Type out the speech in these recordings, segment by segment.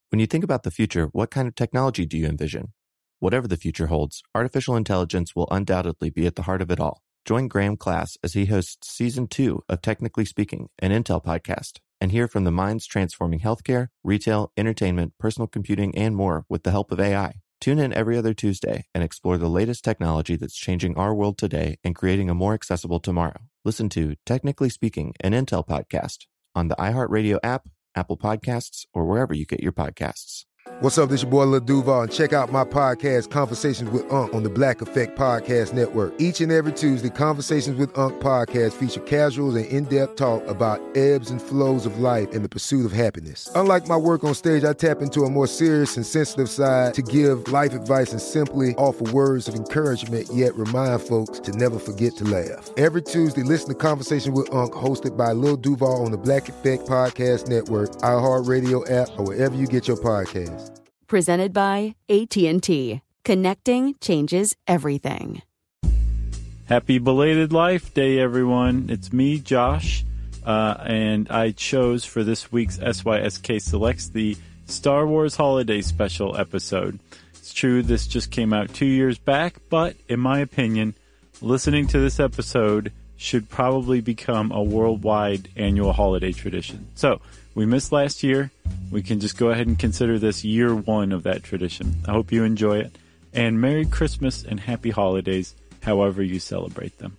When you think about the future, what kind of technology do you envision? Whatever the future holds, artificial intelligence will undoubtedly be at the heart of it all. Join Graham Class as he hosts Season 2 of Technically Speaking, an Intel podcast, and hear from the minds transforming healthcare, retail, entertainment, personal computing, and more with the help of AI. Tune in every other Tuesday and explore the latest technology that's changing our world today and creating a more accessible tomorrow. Listen to Technically Speaking, an Intel podcast on the iHeartRadio app, Apple Podcasts, or wherever you get your podcasts. What's up, this your boy Lil Duval, and check out my podcast, Conversations with Unc, on the Black Effect Podcast Network. Each and every Tuesday, Conversations with Unc podcast feature casuals and in-depth talk about ebbs and flows of life and the pursuit of happiness. Unlike my work on stage, I tap into a more serious and sensitive side to give life advice and simply offer words of encouragement, yet remind folks to never forget to laugh. Every Tuesday, listen to Conversations with Unc, hosted by Lil Duval on the Black Effect Podcast Network, iHeartRadio app, or wherever you get your podcasts. Presented by AT&T. Connecting changes everything. Happy belated Life Day, everyone. It's me, Josh, and I chose for this week's SYSK Selects the Star Wars Holiday Special episode. It's true, this just came out 2 years back, but in my opinion, listening to this episode should probably become a worldwide annual holiday tradition. So, we missed last year. We can just go ahead and consider this year one of that tradition. I hope you enjoy it. And Merry Christmas and Happy Holidays, however you celebrate them.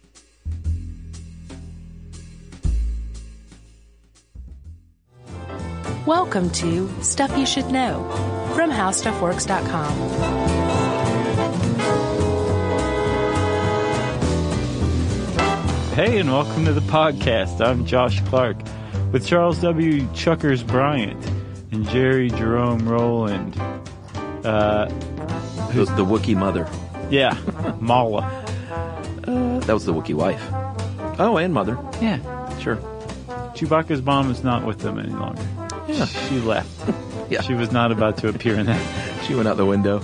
Welcome to Stuff You Should Know from HowStuffWorks.com. Hey, and welcome to the podcast. I'm Josh Clark with Charles W. Chuckers Bryant and Jerry Jerome Rowland. The Wookiee mother. Yeah, Mala. That was the Wookiee wife. Oh, and mother. Yeah, Sure. Chewbacca's mom is not with them any longer. Yeah. She left. Yeah. She was not about to appear in that. She went out the window.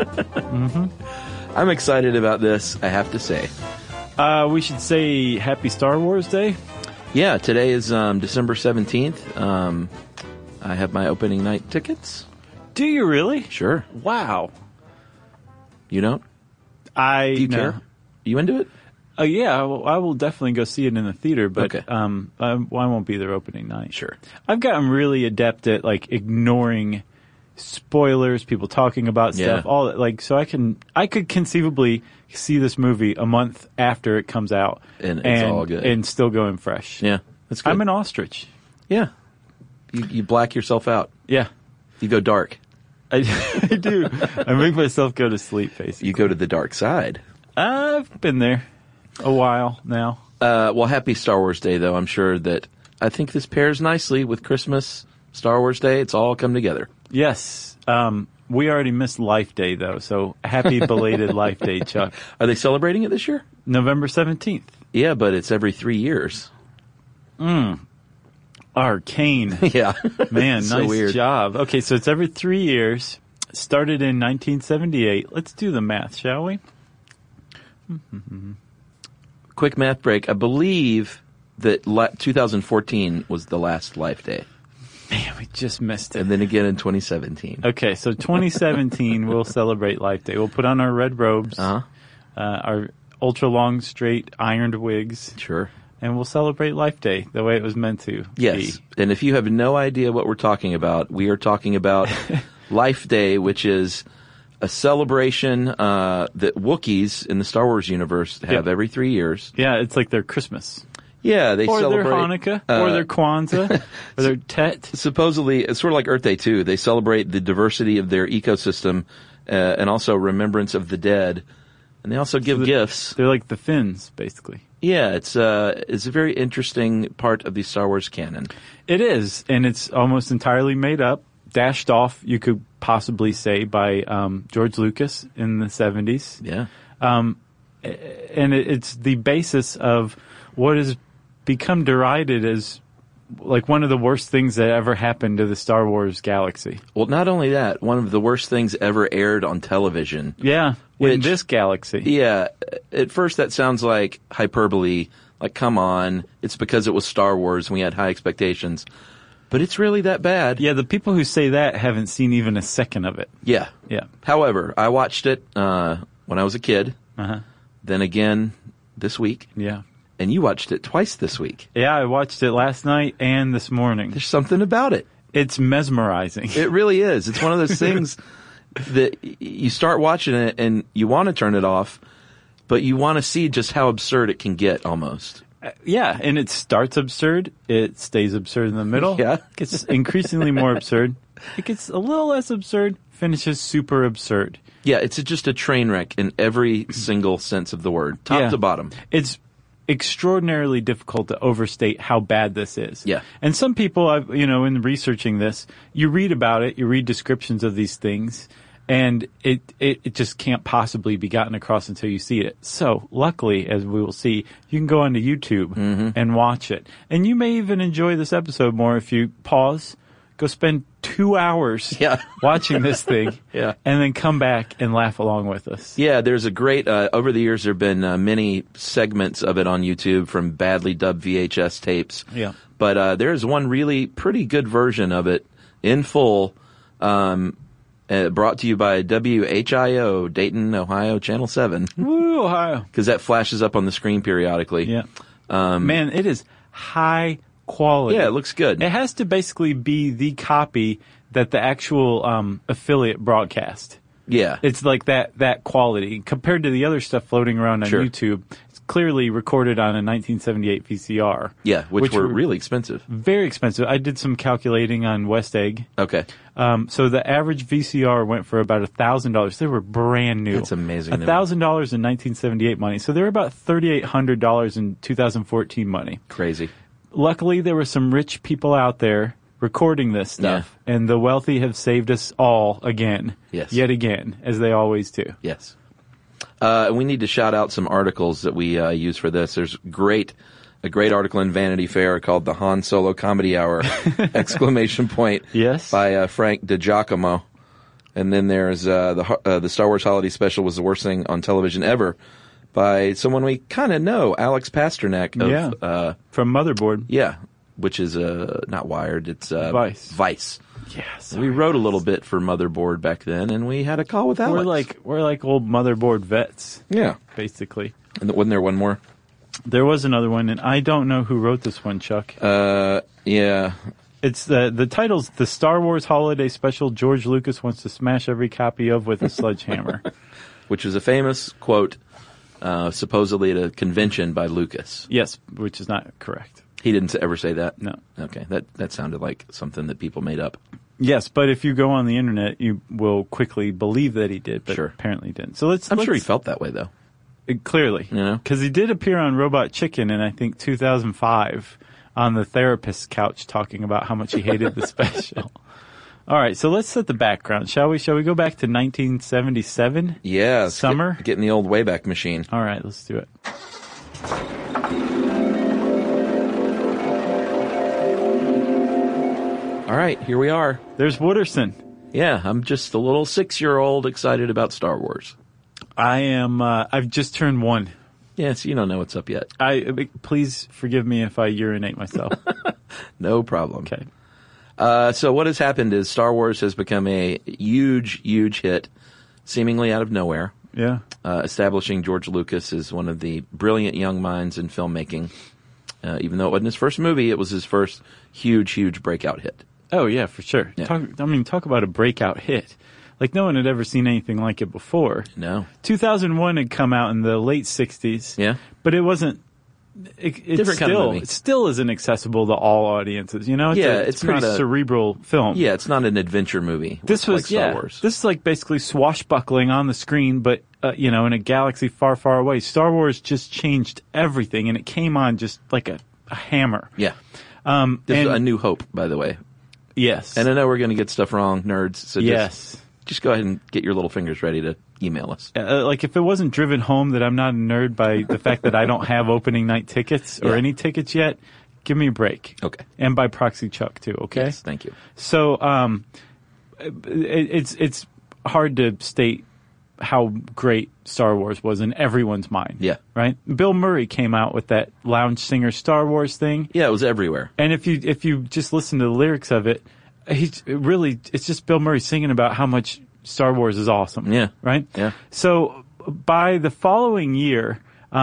I'm excited about this, I have to say. We should say Happy Star Wars Day. Yeah, today is December 17th. I have my opening night tickets. Do you really? Sure. Wow. You don't? Do you care? You into it? Yeah, I will definitely go see it in the theater, but Okay. I won't be there opening night. Sure. I've gotten really adept at ignoring spoilers, people talking about stuff, Yeah. all that. So I could conceivably see this movie a month after it comes out, And it's all good. and still going fresh. Yeah, that's good. I'm an ostrich. Yeah. You black yourself out. Yeah, You go dark. I do. I make myself go to sleep. Basically, You go to the dark side. I've been there a while now. Well, happy Star Wars Day, though. I'm sure that I think this pairs nicely with Christmas, Star Wars Day. It's all come together. Yes. We already missed Life Day, though, so happy belated Life Day, Chuck. Are they celebrating it this year? November 17th. Yeah, but it's every 3 years. Arcane. Yeah. Man, So nice weird. job. Okay, so it's every 3 years. Started in 1978. Let's do the math, shall we? Quick math break. I believe that 2014 was the last Life Day. Man, we just missed it. And then again in 2017. Okay, so 2017, we'll celebrate Life Day. We'll put on our red robes, Uh-huh. our ultra-long, straight, ironed wigs, Sure. and we'll celebrate Life Day the way it was meant to Yes. be. And if you have no idea what we're talking about, we are talking about Life Day, which is a celebration that Wookiees in the Star Wars universe have every 3 years. Yeah, it's like their Christmas. Yeah, they Or celebrate their Hanukkah, or their Kwanzaa, or their Tet. Supposedly, it's sort of like Earth Day too. They celebrate the diversity of their ecosystem and also remembrance of the dead. And they also give gifts. They're like the Finns, basically. Yeah, it's a very interesting part of the Star Wars canon. It is, and it's almost entirely made up, dashed off, you could possibly say, by George Lucas in the 70s. Yeah. And it's the basis of what has become derided as like one of the worst things that ever happened to the Star Wars galaxy. Well, not only that, one of the worst things ever aired on television. Yeah, in this galaxy. Yeah, at first that sounds like hyperbole, like come on, it's because it was Star Wars and we had high expectations. but it's really that bad. Yeah, the people who say that haven't seen even a second of it. Yeah. Yeah. However, I watched it when I was a kid. Uh-huh. Then again this week. Yeah. And you watched it twice this week. Yeah, I watched it last night and this morning. There's something about it. It's mesmerizing. It really is. It's one of those things that you start watching it and you want to turn it off, but you want to see just how absurd it can get almost. Yeah, and it starts absurd. It stays absurd in the middle. Yeah. It gets increasingly more absurd. It gets a little less absurd, finishes super absurd. Yeah, it's just a train wreck in every single sense of the word, top to bottom. It's extraordinarily difficult to overstate how bad this is. Yeah. And some people, in researching this, you read about it, you read descriptions of these things, and it just can't possibly be gotten across until you see it. So, luckily, as we will see, you can go onto YouTube and watch it. And you may even enjoy this episode more if you pause, go spend 2 hours watching this thing, and then come back and laugh along with us. Yeah, there's a great, over the years there have been many segments of it on YouTube from badly dubbed VHS tapes. Yeah. But there's one really pretty good version of it in full, brought to you by WHIO, Dayton, Ohio, Channel 7. Woo, Ohio. Because that flashes up on the screen periodically. Yeah. Man, it is high quality. Yeah, it looks good. It has to basically be the copy that the actual affiliate broadcast. Yeah. It's like that quality. Compared to the other stuff floating around on YouTube, it's clearly recorded on a 1978 VCR. Yeah, which were really expensive. Very expensive. I did some calculating on West Egg. Okay. So the average VCR went for about $1,000. They were brand new. That's amazing. $1,000 in 1978 money. So they were about $3,800 in 2014 money. Crazy. Luckily, there were some rich people out there recording this stuff, and the wealthy have saved us all again. Yes. Yet again, as they always do. Yes. We need to shout out some articles that we use for this. There's a great article in Vanity Fair called "The Han Solo Comedy Hour!" ! Yes. By Frank DiGiacomo. And then there's the Star Wars Holiday Special was the worst thing on television ever, by someone we kind of know, Alex Pasternak of from Motherboard. Yeah, which is not Wired, it's Vice. Yes. We wrote a little bit for Motherboard back then, and we had a call with Alex. We're like old Motherboard vets. Yeah, basically. And wasn't there one more? There was another one, and I don't know who wrote this one, Chuck. Yeah. It's the title's The Star Wars Holiday Special George Lucas Wants to Smash Every Copy of with a Sledgehammer. Which is a famous quote, supposedly at a convention by Lucas. Yes, which is not correct. He didn't ever say that? No. Okay, that sounded like something that people made up. Yes, but if you go on the internet, you will quickly believe that he did, but apparently he didn't. So I'm sure he felt that way, though. Clearly. Because he did appear on Robot Chicken in, I think, 2005 on the therapist's couch talking about how much he hated the special. All right, so let's set the background, shall we? Shall we go back to 1977? Yeah. Summer? Get in the old Wayback Machine. All right, let's do it. All right, here we are. There's Wooderson. Yeah, I'm just a little 6-year-old excited about Star Wars. I am, I've just turned 1. Yes, you don't know what's up yet. Please forgive me if I urinate myself. No problem. Okay. So what has happened is Star Wars has become a huge, huge hit, seemingly out of nowhere. Yeah. Establishing George Lucas as one of the brilliant young minds in filmmaking. Even though it wasn't his first movie, it was his first huge, huge breakout hit. Oh, yeah, for sure. Yeah. Talk about a breakout hit. Like, no one had ever seen anything like it before. No. 2001 had come out in the late 60s. Yeah. But it wasn't... Different kind of movie. It still isn't accessible to all audiences. It's pretty cerebral film. Yeah, it's not an adventure movie. This was, like Star Wars. This is like basically swashbuckling on the screen, but, in a galaxy far, far away. Star Wars just changed everything, and it came on just like a hammer. Yeah. This is A New Hope, by the way. Yes. And I know we're going to get stuff wrong, nerds, so yes. Just go ahead and get your little fingers ready to email us. Like, if it wasn't driven home that I'm not a nerd by the fact that I don't have opening night tickets or any tickets yet, give me a break. Okay. And by proxy, Chuck, too, okay? Yes, thank you. So, it's hard to state how great Star Wars was in everyone's mind. Yeah. Right? Bill Murray came out with that lounge singer Star Wars thing. Yeah, it was everywhere. And if you just listen to the lyrics of it, it's just Bill Murray singing about how much Star Wars is awesome. Yeah. Right? Yeah. So by the following year,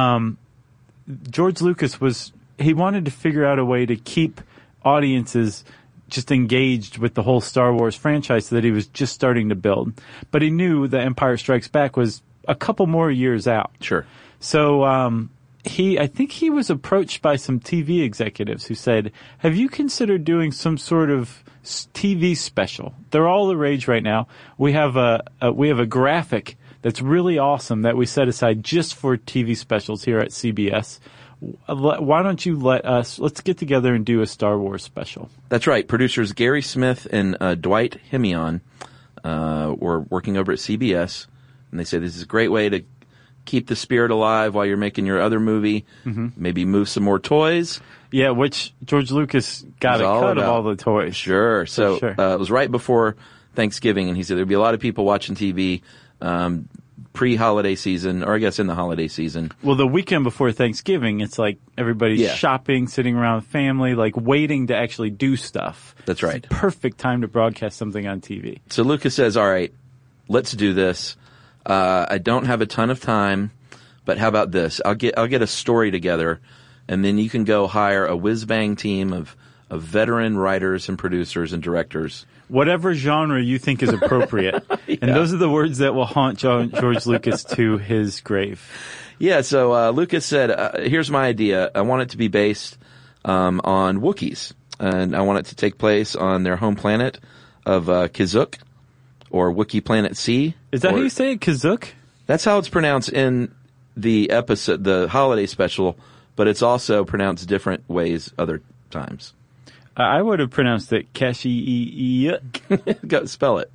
George Lucas he wanted to figure out a way to keep audiences just engaged with the whole Star Wars franchise that he was just starting to build. But he knew that Empire Strikes Back was a couple more years out. Sure. So I think he was approached by some TV executives who said, have you considered doing some sort of TV special? They're all the rage right now. We have a graphic that's really awesome that we set aside just for TV specials here at CBS. Why don't you let's get together and do a Star Wars special. That's right. Producers Gary Smith and Dwight Hemion were working over at CBS, and they said this is a great way to keep the spirit alive while you're making your other movie. Mm-hmm. Maybe move some more toys. Yeah, which George Lucas got a cut of all the toys. Sure. So sure. It was right before Thanksgiving, and he said there'd be a lot of people watching TV pre-holiday season, or I guess in the holiday season. Well, the weekend before Thanksgiving, it's like everybody's shopping, sitting around with family, like waiting to actually do stuff. That's right. It's the perfect time to broadcast something on TV. So Lucas says, all right, let's do this. I don't have a ton of time, but how about this? I'll get a story together, and then you can go hire a whiz-bang team of veteran writers and producers and directors. Whatever genre you think is appropriate. Yeah. And those are the words that will haunt George Lucas to his grave. Yeah, so Lucas said, here's my idea. I want it to be based on Wookiees, and I want it to take place on their home planet of Kizuk, or Wookiee Planet C. Is that how you say it, Kizuk? That's how it's pronounced in the episode, the holiday special, but it's also pronounced different ways other times. I would have pronounced it Kashi. Go spell it.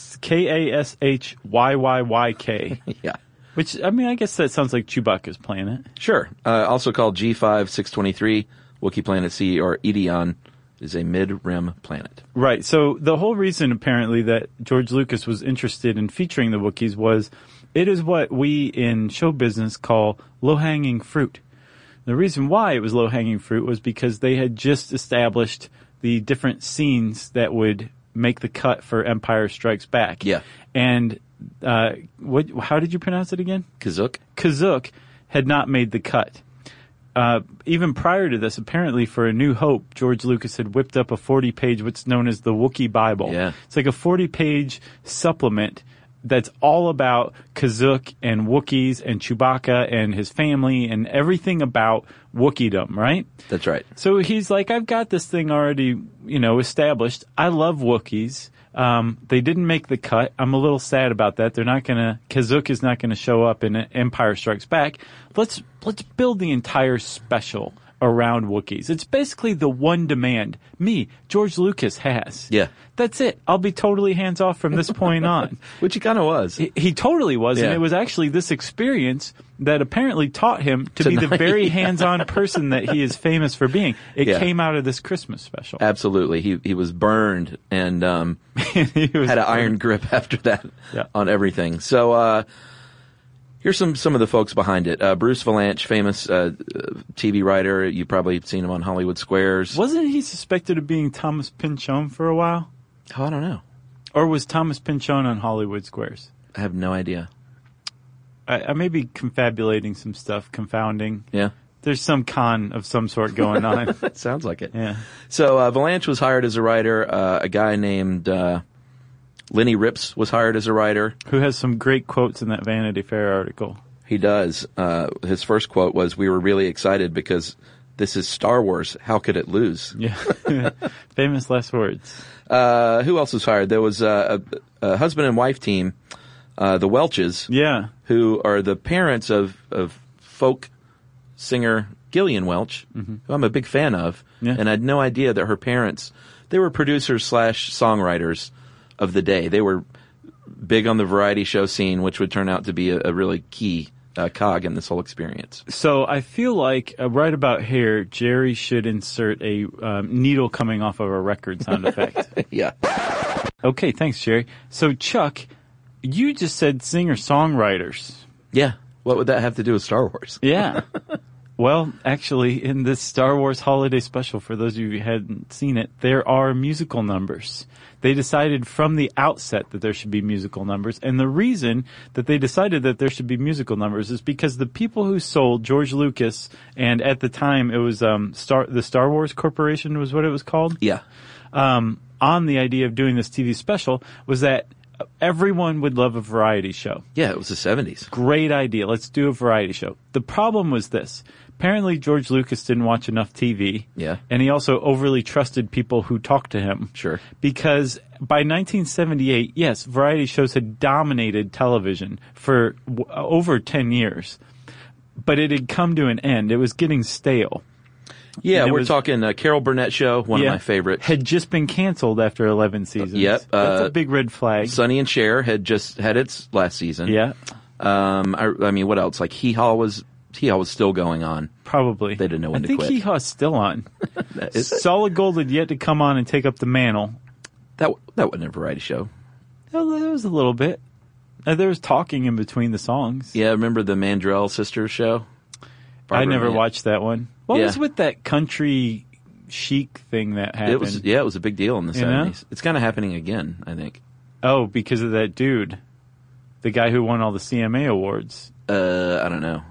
Kashyyyyk. Yeah. Which, I mean, I guess that sounds like Chewbacca's planet. Sure. Also called G5623, Wookiee Planet C, or Edion, is a mid-rim planet. Right. So the whole reason, apparently, that George Lucas was interested in featuring the Wookiees was it is what we in show business call low-hanging fruit. The reason why it was low-hanging fruit was because they had just established the different scenes that would make the cut for Empire Strikes Back. Yeah. And how did you pronounce it again? Kizuk. Kizuk had not made the cut. Even prior to this, apparently for A New Hope, George Lucas had whipped up a 40-page, what's known as the Wookiee Bible. Yeah. It's like a 40-page supplement that's all about Kizuk and Wookiees and Chewbacca and his family and everything about Wookieedom, right? That's right. So he's like, I've got this thing already, established. I love Wookiees. They didn't make the cut. I'm a little sad about that. Kizuk is not gonna show up in Empire Strikes Back. Let's build the entire special around Wookiees. It's basically the one demand George Lucas has. Yeah. That's it. I'll be totally hands off from this point on. Which he kind of was. He totally was. Yeah. And it was actually this experience that apparently taught him to be the very hands-on person that he is famous for being. It came out of this Christmas special. Absolutely. He was burned and had an iron grip after that on everything. So here's some of the folks behind it. Bruce Vilanch, famous TV writer. You've probably seen him on Hollywood Squares. Wasn't he suspected of being Thomas Pynchon for a while? Oh, I don't know. Or was Thomas Pynchon on Hollywood Squares? I have no idea. I may be confabulating some stuff, confounding. Yeah. There's some con of some sort going on. Sounds like it. Yeah. So Vilanch was hired as a writer. A guy named Lenny Rips was hired as a writer. Who has some great quotes in that Vanity Fair article. He does. His first quote was, "We were really excited because this is Star Wars. How could it lose?" Yeah. Famous last words. Who else was hired? There was a husband and wife team, the Welches. Yeah. Who are the parents of folk singer Gillian Welch, who I'm a big fan of. Yeah. And I had no idea that her parents, they were producers / songwriters of the day. They were big on the variety show scene, which would turn out to be a really key cog in this whole experience. So I feel like right about here, Jerry should insert a needle coming off of a record sound effect. Yeah. Okay, thanks, Jerry. So Chuck, You just said singer-songwriters. Yeah. What would that have to do with Star Wars? Yeah. Well, actually, in this Star Wars Holiday Special, for those of you who hadn't seen it, there are musical numbers. They decided from the outset that there should be musical numbers, and the reason that they decided that there should be musical numbers is because the people who sold George Lucas, and at the time it was the Star Wars Corporation was what it was called. Yeah. On the idea of doing this TV special was that everyone would love a variety show. Yeah, it was the 70s. Great idea. Let's do a variety show. The problem was this. Apparently, George Lucas didn't watch enough TV. Yeah. And he also overly trusted people who talked to him. Sure. Because by 1978, yes, variety shows had dominated television for over 10 years. But it had come to an end. It was getting stale. Yeah, we're talking Carol Burnett Show, one of my favorites. Had just been canceled after 11 seasons. Yep. That's a big red flag. Sonny and Cher had just had its last season. Yeah. I mean, what else? Like Hee Haw was still going on. Probably. They didn't know when to quit. I think Hee Haw's still on. Solid Gold had yet to come on and take up the mantle. That wasn't a variety show. There was a little bit. There was talking in between the songs. Yeah, remember the Mandrell Sisters show? I never watched that one. What was with that country chic thing that happened? It was a big deal in the 70s. It's kind of happening again, I think. Oh, because of that dude. The guy who won all the CMA awards. I don't know.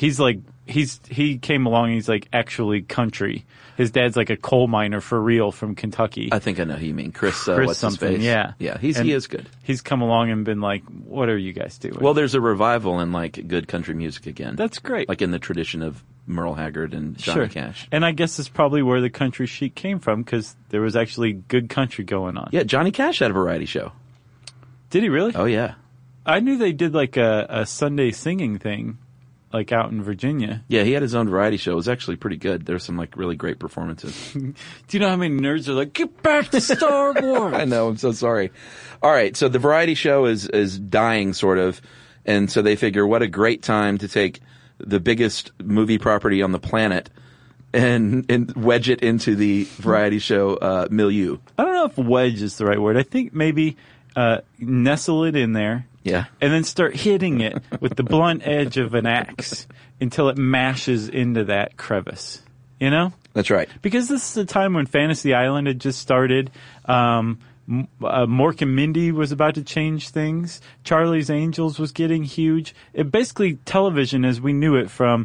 He came along and he's like actually country. His dad's like a coal miner for real from Kentucky. I think I know who you mean. Chris what's something, his face? Yeah. Yeah, he is good. He's come along and been like, what are you guys doing? Well, there's a revival in like good country music again. That's great. Like in the tradition of Merle Haggard and Johnny Cash. And I guess that's probably where the country chic came from because there was actually good country going on. Yeah, Johnny Cash had a variety show. Did he really? Oh, yeah. I knew they did like a Sunday singing thing. Like out in Virginia. Yeah, he had his own variety show. It was actually pretty good. There's some like really great performances. Do you know how many nerds are like, get back to Star Wars? I know, I'm so sorry. All right, so the variety show is dying sort of. And so they figure what a great time to take the biggest movie property on the planet and wedge it into the variety show milieu. I don't know if wedge is the right word. I think maybe nestle it in there. Yeah. And then start hitting it with the blunt edge of an axe until it mashes into that crevice. You know? That's right. Because this is a time when Fantasy Island had just started. Mork and Mindy was about to change things. Charlie's Angels was getting huge. Basically, television as we knew it from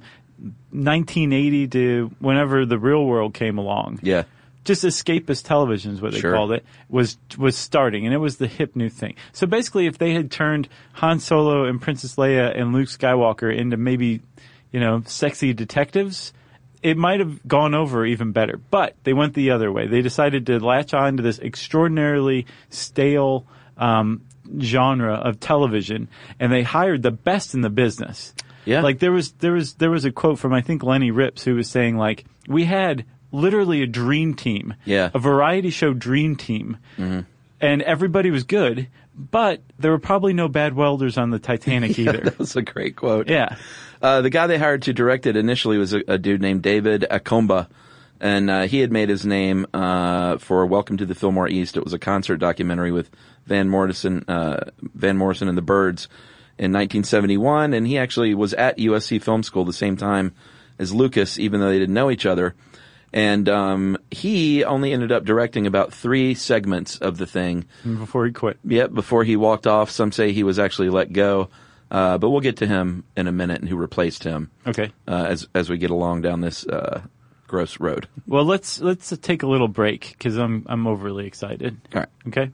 1980 to whenever the real world came along. Yeah. Just escapist television is what they called it, was starting, and it was the hip new thing. So basically, if they had turned Han Solo and Princess Leia and Luke Skywalker into maybe, sexy detectives, it might have gone over even better. But they went the other way. They decided to latch on to this extraordinarily stale genre of television, and they hired the best in the business. Yeah. Like there was a quote from I think Lenny Rips who was saying like, we had literally a dream team, a variety show dream team, and everybody was good, but there were probably no bad welders on the Titanic either. That was a great quote. Yeah. The guy they hired to direct it initially was a dude named David Akomba, and he had made his name for Welcome to the Fillmore East. It was a concert documentary with Van Morrison and the Byrds in 1971, and he actually was at USC Film School the same time as Lucas, even though they didn't know each other. And he only ended up directing about 3 segments of the thing. Before he quit. Yep, before he walked off. Some say he was actually let go. But we'll get to him in a minute and who replaced him. Okay. As we get along down this gross road. Well, let's take a little break because I'm overly excited. All right. Okay.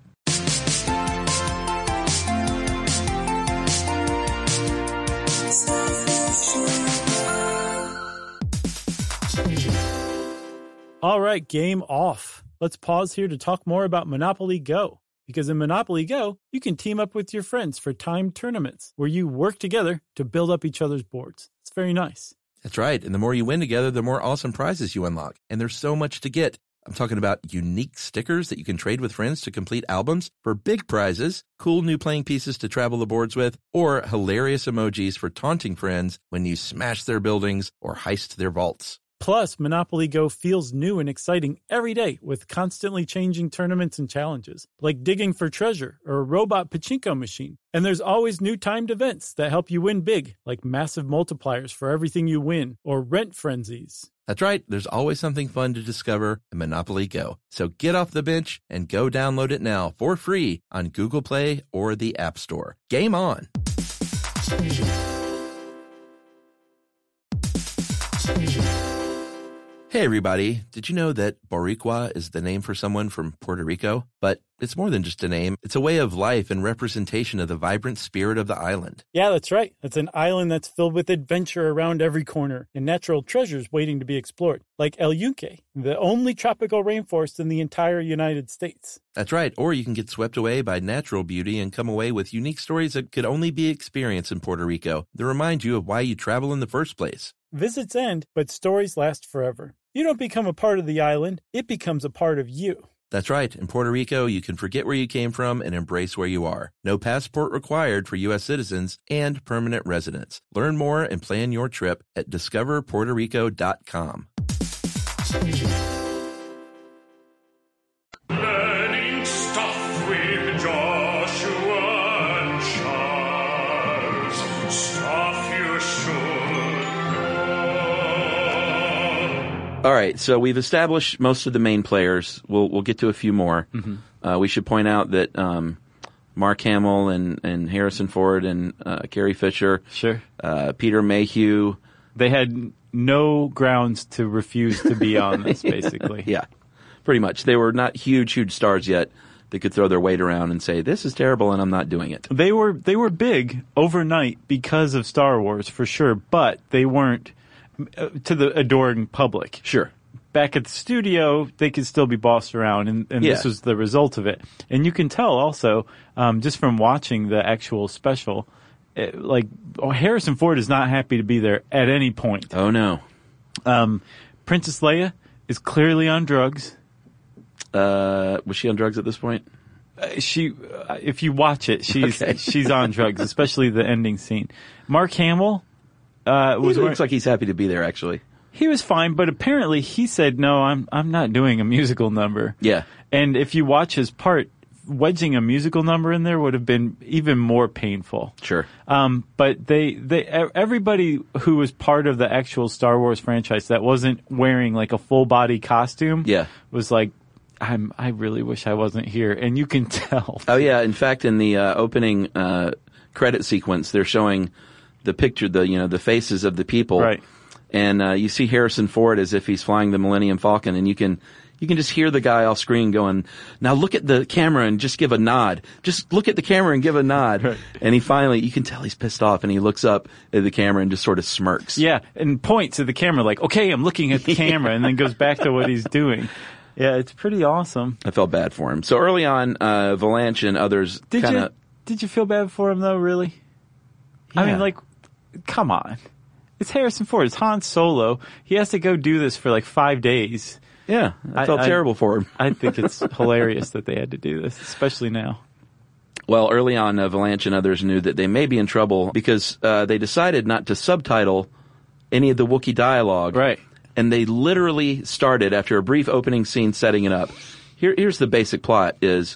All right, game off. Let's pause here to talk more about Monopoly Go. Because in Monopoly Go, you can team up with your friends for timed tournaments where you work together to build up each other's boards. It's very nice. That's right. And the more you win together, the more awesome prizes you unlock. And there's so much to get. I'm talking about unique stickers that you can trade with friends to complete albums for big prizes, cool new playing pieces to travel the boards with, or hilarious emojis for taunting friends when you smash their buildings or heist their vaults. Plus, Monopoly Go feels new and exciting every day with constantly changing tournaments and challenges, like digging for treasure or a robot pachinko machine. And there's always new timed events that help you win big, like massive multipliers for everything you win or rent frenzies. That's right. There's always something fun to discover in Monopoly Go. So get off the bench and go download it now for free on Google Play or the App Store. Game on! Hey everybody, did you know that Boricua is the name for someone from Puerto Rico? But it's more than just a name. It's a way of life and representation of the vibrant spirit of the island. Yeah, that's right. It's an island that's filled with adventure around every corner and natural treasures waiting to be explored, like El Yunque, the only tropical rainforest in the entire United States. That's right. Or you can get swept away by natural beauty and come away with unique stories that could only be experienced in Puerto Rico that remind you of why you travel in the first place. Visits end, but stories last forever. You don't become a part of the island, it becomes a part of you. That's right. In Puerto Rico, you can forget where you came from and embrace where you are. No passport required for U.S. citizens and permanent residents. Learn more and plan your trip at discoverpuertorico.com. Learning stuff with Joshua and Charles. Stuff you should. All right, so we've established most of the main players. We'll get to a few more. Mm-hmm. We should point out that Mark Hamill and Harrison Ford and Carrie Fisher, sure, Peter Mayhew, they had no grounds to refuse to be on this, basically. Yeah, pretty much. They were not huge stars yet. They could throw their weight around and say, "This is terrible, and I'm not doing it." They were big overnight because of Star Wars, for sure, but they weren't to the adoring public. Sure. Back at the studio, they could still be bossed around, and this was the result of it. And you can tell also, just from watching the actual special, Harrison Ford is not happy to be there at any point. Oh, no. Princess Leia is clearly on drugs. Was she on drugs at this point? If you watch it, she's on drugs, especially the ending scene. Mark Hamill, looks like he's happy to be there, actually. He was fine, but apparently he said, "No, I'm not doing a musical number." Yeah. And if you watch his part, wedging a musical number in there would have been even more painful. Sure. But everybody who was part of the actual Star Wars franchise that wasn't wearing like a full body costume, was like, I really wish I wasn't here, and you can tell. Oh yeah. In fact, in the opening credit sequence, they're showing the picture, the faces of the people, right? And you see Harrison Ford as if he's flying the Millennium Falcon, and you can just hear the guy off screen going, "Now look at the camera and just give a nod. Just look at the camera and give a nod." Right. And he finally, you can tell he's pissed off, and he looks up at the camera and just sort of smirks. Yeah, and points at the camera like, "Okay, I'm looking at the camera," and then goes back to what he's doing. Yeah, it's pretty awesome. I felt bad for him. So early on, Valanche and others Did you feel bad for him though? Really? Yeah. I mean, like, come on. It's Harrison Ford. It's Han Solo. He has to go do this for like 5 days. Yeah, I felt terrible for him. I think it's hilarious that they had to do this, especially now. Well, early on, Valanche and others knew that they may be in trouble because they decided not to subtitle any of the Wookiee dialogue. Right. And they literally started, after a brief opening scene setting it up. Here's the basic plot is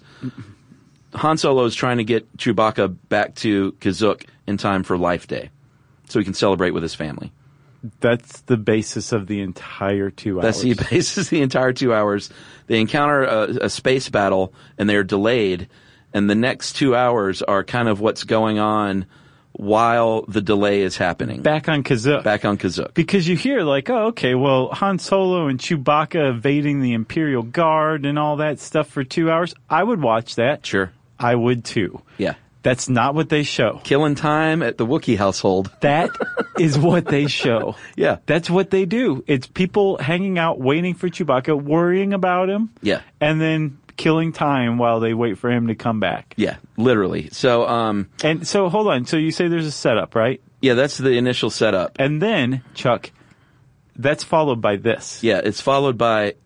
Han Solo is trying to get Chewbacca back to Kashyyyk in time for Life Day, so he can celebrate with his family. That's the basis of the entire 2 hours. That's the basis of the entire 2 hours. They encounter a space battle, and they're delayed, and the next 2 hours are kind of what's going on while the delay is happening. Back on Kashyyyk. Because you hear like, oh, okay, well, Han Solo and Chewbacca evading the Imperial Guard and all that stuff for 2 hours. I would watch that. Sure. I would too. Yeah. That's not what they show. Killing time at the Wookiee household. That is what they show. Yeah. That's what they do. It's people hanging out, waiting for Chewbacca, worrying about him. Yeah. And then killing time while they wait for him to come back. Yeah, literally. So, and so hold on. So you say there's a setup, right? Yeah, that's the initial setup. And then, Chuck, that's followed by this. Yeah, it's followed by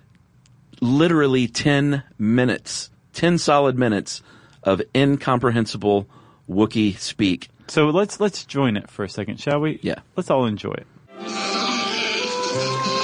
literally 10 solid minutes of incomprehensible Wookiee speak. So let's join it for a second, shall we? Yeah. Let's all enjoy it.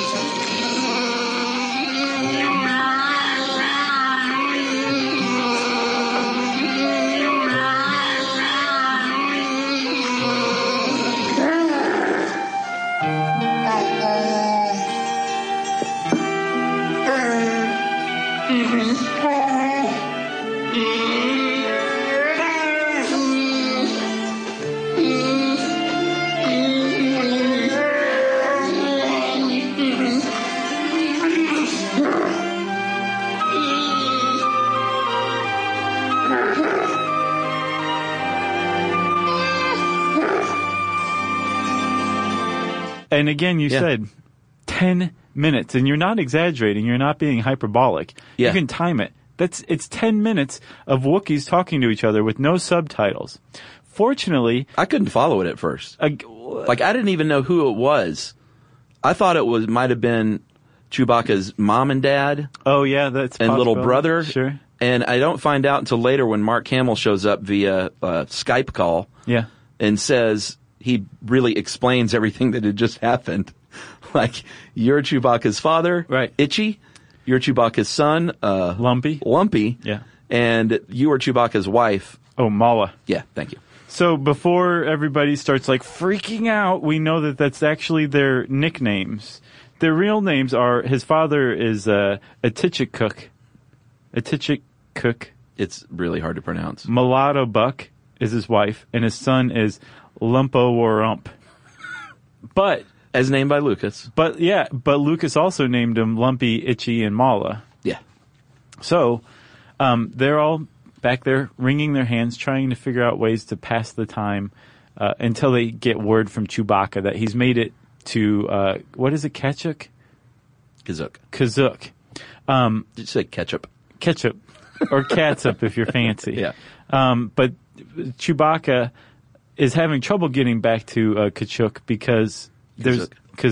And again, you said 10 minutes, and you're not exaggerating. You're not being hyperbolic. Yeah. You can time it. It's 10 minutes of Wookiees talking to each other with no subtitles. Fortunately, I couldn't follow it at first. I didn't even know who it was. I thought it might have been Chewbacca's mom and dad. Oh yeah, that's and little brother. Sure. And I don't find out until later when Mark Hamill shows up via Skype call. Yeah. And says he really explains everything that had just happened. Like, you're Chewbacca's father, right? Itchy. You're Chewbacca's son, Lumpy. Yeah. And you are Chewbacca's wife. Oh, Mala. Yeah, thank you. So before everybody starts like freaking out, we know that that's actually their nicknames. Their real names are, his father is Atichik Cook. It's really hard to pronounce. Mulatto Buck is his wife, and his son is Lumpo Warump. But as named by Lucas. But Lucas also named him Lumpy, Itchy, and Mala. Yeah. So they're all back there wringing their hands, trying to figure out ways to pass the time until they get word from Chewbacca that he's made it to, what is it, Kachuk? Kazuk. Did you say ketchup? Ketchup. Or catsup if you're fancy. Yeah. But Chewbacca is having trouble getting back to Kachuk because there's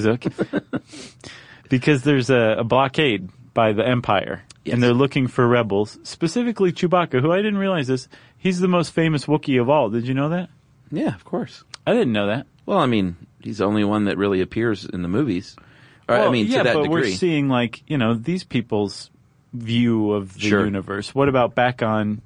because there's a blockade by the Empire. Yes. And they're looking for rebels, specifically Chewbacca, who I didn't realize this. He's the most famous Wookiee of all. Did you know that? Yeah, of course. I didn't know that. Well, I mean, he's the only one that really appears in the movies. Or, well, I mean, to that degree. But we're seeing, like, these people's view of the universe. What about back on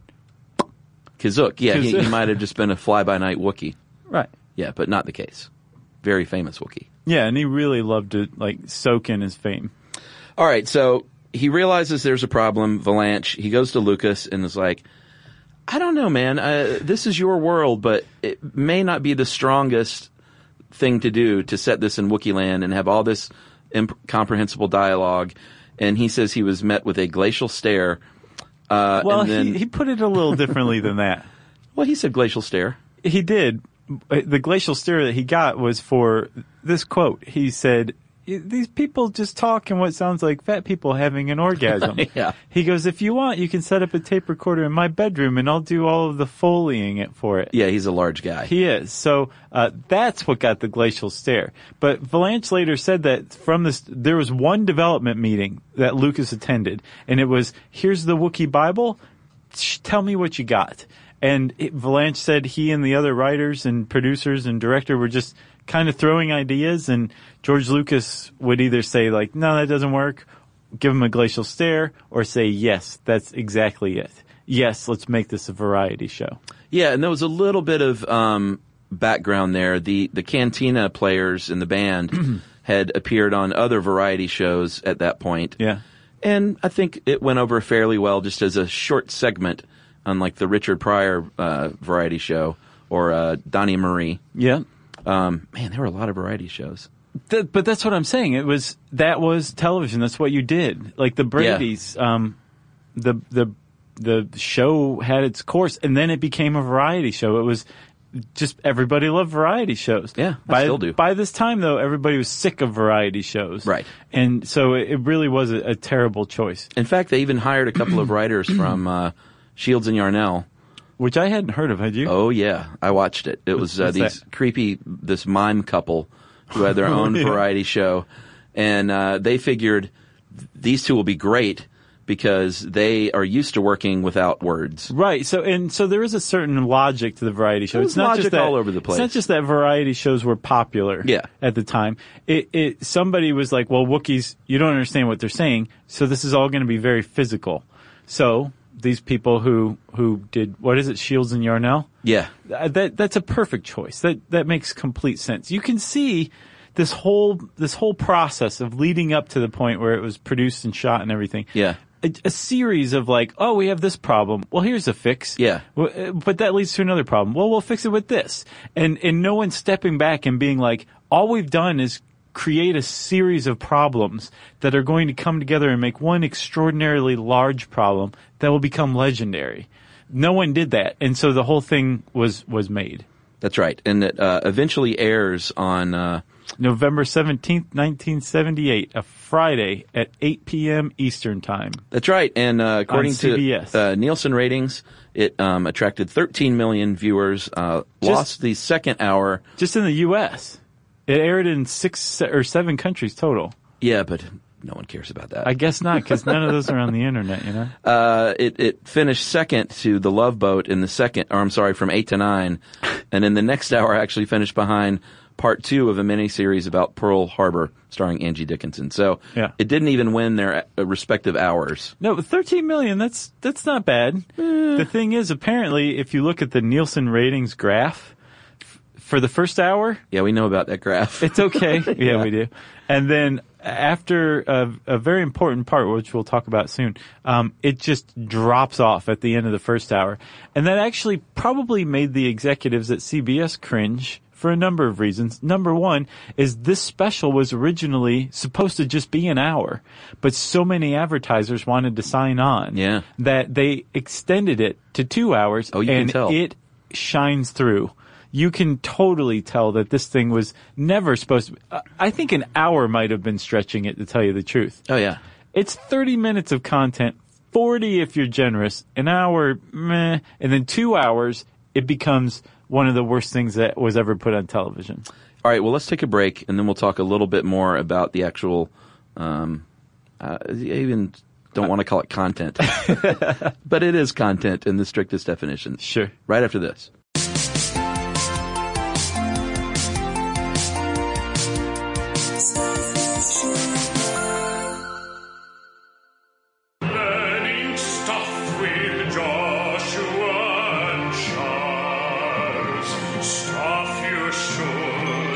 Kazuk? Yeah, he might have just been a fly-by-night Wookiee. Right. Yeah, but not the case. Very famous Wookiee. Yeah, and he really loved to, like, soak in his fame. All right, so he realizes there's a problem, Valanche. He goes to Lucas and is like, I don't know, man. This is your world, but it may not be the strongest thing to do to set this in Wookiee land and have all this incomprehensible dialogue. And he says he was met with a glacial stare. Well, and then, he put it a little differently than that. Well, he said glacial stare. He did. The glacial stare that he got was for this quote. He said, these people just talk in what sounds like fat people having an orgasm. Yeah. He goes, if you want, you can set up a tape recorder in my bedroom and I'll do all of the Foleying it for it. Yeah, he's a large guy. He is. So that's what got the glacial stare. But Valanche later said that from this, there was one development meeting that Lucas attended, and it was, here's the Wookiee Bible, tell me what you got. And Valanche said he and the other writers and producers and director were just kind of throwing ideas, and George Lucas would either say, like, no, that doesn't work, give him a glacial stare, or say, yes, that's exactly it. Yes, let's make this a variety show. Yeah, and there was a little bit of background there. The Cantina players in the band had appeared on other variety shows at that point. Yeah. And I think it went over fairly well just as a short segment on, like, the Richard Pryor variety show or Donnie Marie. Yeah. Man, there were a lot of variety shows. But that's what I'm saying. That was television. That's what you did. Like the Brady's, the show had its course, and then it became a variety show. It was just everybody loved variety shows. Yeah, I still do. By this time, though, everybody was sick of variety shows. Right. And so it really was a terrible choice. In fact, they even hired a couple of writers from Shields and Yarnell. Which I hadn't heard of, had you? Oh, yeah. I watched it. It was this mime couple who had their own variety show. And they figured these two will be great because they are used to working without words. Right. So there is a certain logic to the variety show. It's not just that, all over the place. It's not just that variety shows were popular at the time. Somebody was like, well, Wookiees, you don't understand what they're saying, so this is all going to be very physical. So these people who did, what is it, Shields and Yarnell? Yeah. That's a perfect choice. That makes complete sense. You can see this whole process of leading up to the point where it was produced and shot and everything. Yeah. A series of like, oh, we have this problem. Well, here's a fix. Yeah. But that leads to another problem. Well, we'll fix it with this. And no one's stepping back and being like, all we've done is create a series of problems that are going to come together and make one extraordinarily large problem that will become legendary. No one did that. And so the whole thing was made. That's right. And it eventually airs on November 17th, 1978, a Friday at 8 p.m. Eastern Time. That's right. And according CBS. to Nielsen ratings, it attracted 13 million viewers, lost the second hour. Just in the U.S. It aired in 6 or 7 countries total. Yeah, but no one cares about that. I guess not, because none of those are on the internet, you know? It finished second to The Love Boat in the from 8 to 9. And in the next hour, actually finished behind part 2 of a miniseries about Pearl Harbor starring Angie Dickinson. So it didn't even win their respective hours. No, but 13 million, that's not bad. The thing is, apparently, if you look at the Nielsen ratings graph, for the first hour... Yeah, we know about that graph. It's okay. Yeah, we do. And then after a very important part, which we'll talk about soon, it just drops off at the end of the first hour. And that actually probably made the executives at CBS cringe for a number of reasons. Number one is this special was originally supposed to just be an hour, but so many advertisers wanted to sign on that they extended it to 2 hours. Oh, you can tell. It shines through. You can totally tell that this thing was never supposed to be. I think an hour might have been stretching it, to tell you the truth. Oh, yeah. It's 30 minutes of content, 40 if you're generous, an hour, meh, and then 2 hours, it becomes one of the worst things that was ever put on television. All right, well, let's take a break, and then we'll talk a little bit more about the actual, I even don't want to call it content, but it is content in the strictest definition. Sure. Right after this. Learning stuff with Joshua and Charles. Stuff you should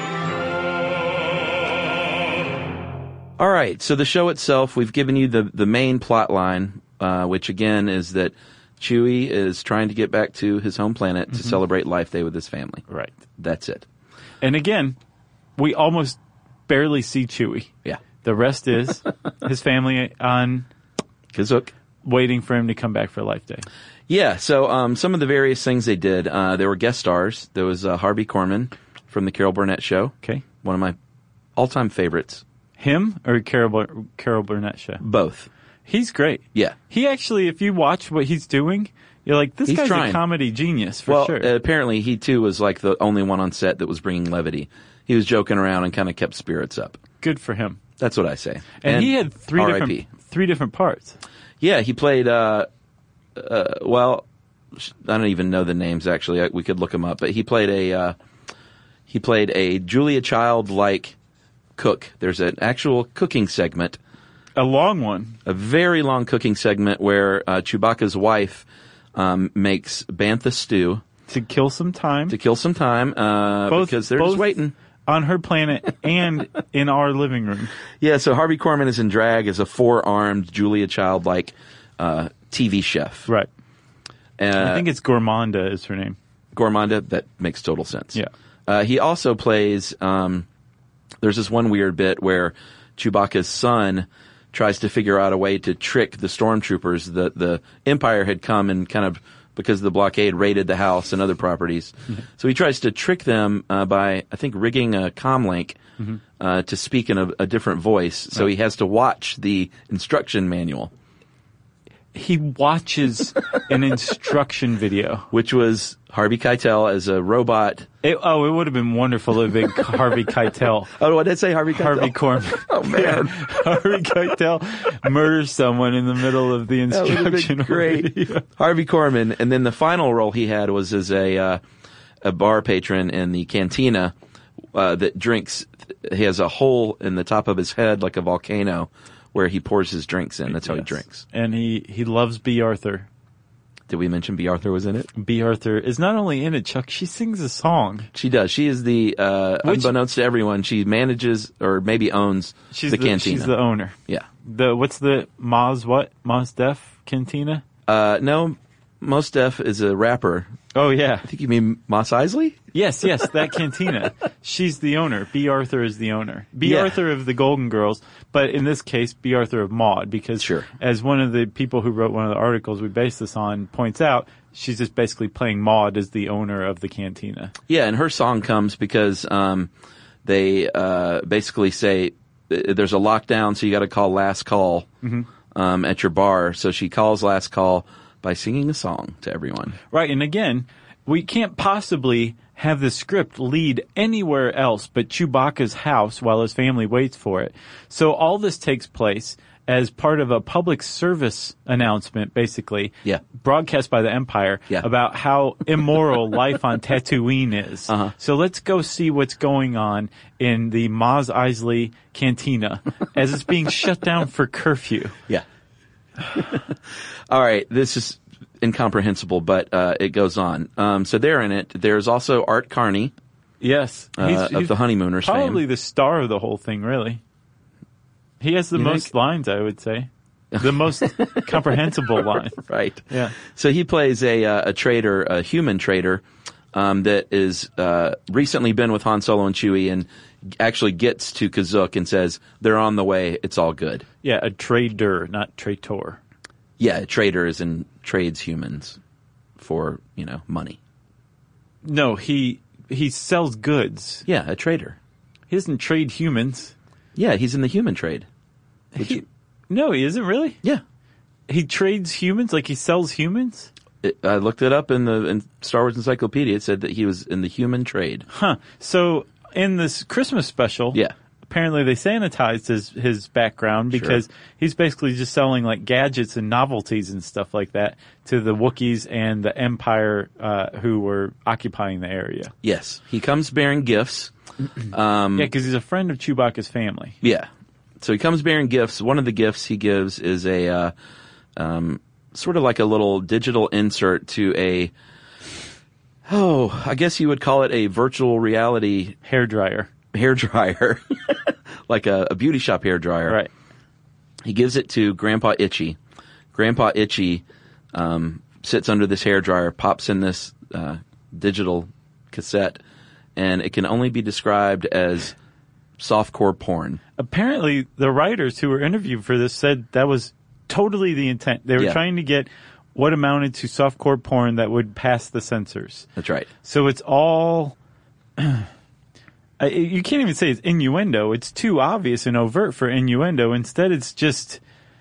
know. All right, so the show itself, we've given you the main plot line, which again is that Chewie is trying to get back to his home planet to celebrate Life Day with his family. Right. That's it. And again, we almost barely see Chewie. Yeah. The rest is his family on Kashyyyk, waiting for him to come back for Life Day. Yeah, so some of the various things they did, there were guest stars. There was Harvey Korman from the Carol Burnett Show. Okay. One of my all-time favorites. Him or Carol Burnett Show? Both. He's great. Yeah. He actually, if you watch what he's doing, you're like, this guy's trying. a comedy genius for sure. Apparently he too was like the only one on set that was bringing levity. He was joking around and kind of kept spirits up. Good for him. That's what I say. And he had three R.I.P. different parts. Yeah, he played, well, I don't even know the names actually. We could look them up, but he played a Julia Child-like cook. There's an actual cooking segment. A long one. A very long cooking segment where Chewbacca's wife makes bantha stew. To kill some time. Because they're just waiting. On her planet and in our living room. Yeah, so Harvey Korman is in drag as a 4-armed Julia Child-like TV chef. Right. I think it's Gourmanda is her name. Gourmanda, that makes total sense. Yeah. He also plays, there's this one weird bit where Chewbacca's son tries to figure out a way to trick the stormtroopers. The Empire had come and kind of, because of the blockade, raided the house and other properties. Mm-hmm. So he tries to trick them by, I think, rigging a comlink to speak in a different voice. So he has to watch the instruction manual. He watches an instruction video. Which was Harvey Keitel as a robot. It would have been wonderful if it Harvey Keitel. Oh, what did I say? Harvey Keitel? Harvey Korman. Oh, man. Yeah. Harvey Keitel murders someone in the middle of the instruction great. video. Harvey Korman. And then the final role he had was as a bar patron in the cantina that drinks. He has a hole in the top of his head like a volcano where he pours his drinks in. That's how he drinks. And he loves B. Arthur. Did we mention B. Arthur was in it? B. Arthur is not only in it, Chuck, she sings a song. She does. She is the, unbeknownst to everyone, she manages or maybe owns the cantina. She's the owner. Yeah. What's the Mos Def Cantina? No, Mos Def is a rapper. Oh, yeah. I think you mean Mos Eisley? Yes, that cantina. She's the owner. B. Arthur is the owner. B. Arthur of the Golden Girls, but in this case, B. Arthur of Maude, because as one of the people who wrote one of the articles we based this on points out, she's just basically playing Maude as the owner of the cantina. Yeah, and her song comes because they basically say there's a lockdown, so you got to call last call at your bar. So she calls last call by singing a song to everyone. Right, and again, we can't possibly have the script lead anywhere else but Chewbacca's house while his family waits for it. So all this takes place as part of a public service announcement, basically, broadcast by the Empire about how immoral life on Tatooine is. So let's go see what's going on in the Mos Eisley Cantina as it's being shut down for curfew. Yeah. All right, this is incomprehensible, but it goes on. So they're in it. There's also Art Carney. Yes. Of the Honeymooners fame. Probably the star of the whole thing, really. He has the most lines, I would say. The most comprehensible line. Right. Yeah. So he plays a traitor, a human traitor, that is recently been with Han Solo and Chewie and actually gets to Kashyyyk and says, they're on the way, it's all good. Yeah, a trader, not traitor. Yeah, a trader is in trades humans for, money. No, he sells goods. Yeah, a trader. He doesn't trade humans. Yeah, he's in the human trade. No, he isn't really. Yeah. He trades humans, like he sells humans? I looked it up in Star Wars Encyclopedia. It said that he was in the human trade. Huh. So in this Christmas special, apparently they sanitized his background because he's basically just selling like gadgets and novelties and stuff like that to the Wookiees and the Empire who were occupying the area. Yes. He comes bearing gifts. Because he's a friend of Chewbacca's family. Yeah. So he comes bearing gifts. One of the gifts he gives is a sort of like a little digital insert to I guess you would call it a virtual reality hairdryer. Like a beauty shop hairdryer. Right. He gives it to Grandpa Itchy. Grandpa Itchy sits under this hairdryer, pops in this digital cassette, and it can only be described as softcore porn. Apparently, the writers who were interviewed for this said that was totally the intent. They were trying to get what amounted to softcore porn that would pass the censors. That's right. So it's all... you can't even say it's innuendo. It's too obvious and overt for innuendo. Instead, it's just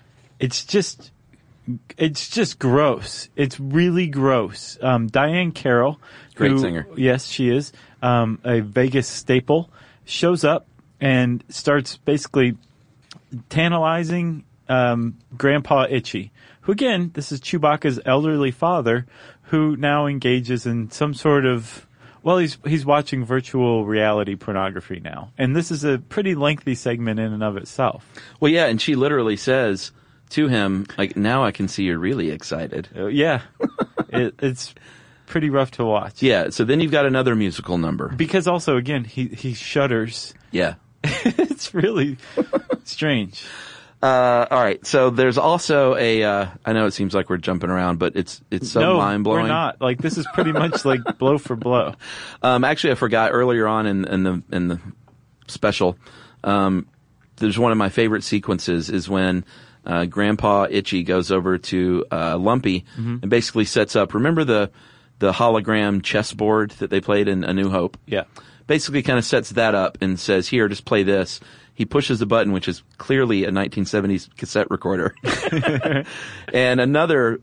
gross. It's really gross. Diane Carroll, great singer. Yes, she is. A Vegas staple, shows up and starts basically tantalizing Grandpa Itchy, who again, this is Chewbacca's elderly father, who now engages in some sort of, well, he's watching virtual reality pornography now. And this is a pretty lengthy segment in and of itself. Well, yeah, and she literally says to him, like, now I can see you're really excited. Yeah. It's pretty rough to watch. Yeah, so then you've got another musical number. Because also, again, he shudders. Yeah. It's really strange. All right, so there's also I know it seems like we're jumping around, but it's so mind-blowing. We're not. Like, this is pretty much like blow for blow. Actually, I forgot earlier on in the special, there's one of my favorite sequences is when Grandpa Itchy goes over to Lumpy and basically sets up, remember the hologram chessboard that they played in A New Hope? Yeah. Basically kind of sets that up and says, here, just play this. He pushes a button, which is clearly a 1970s cassette recorder. And another,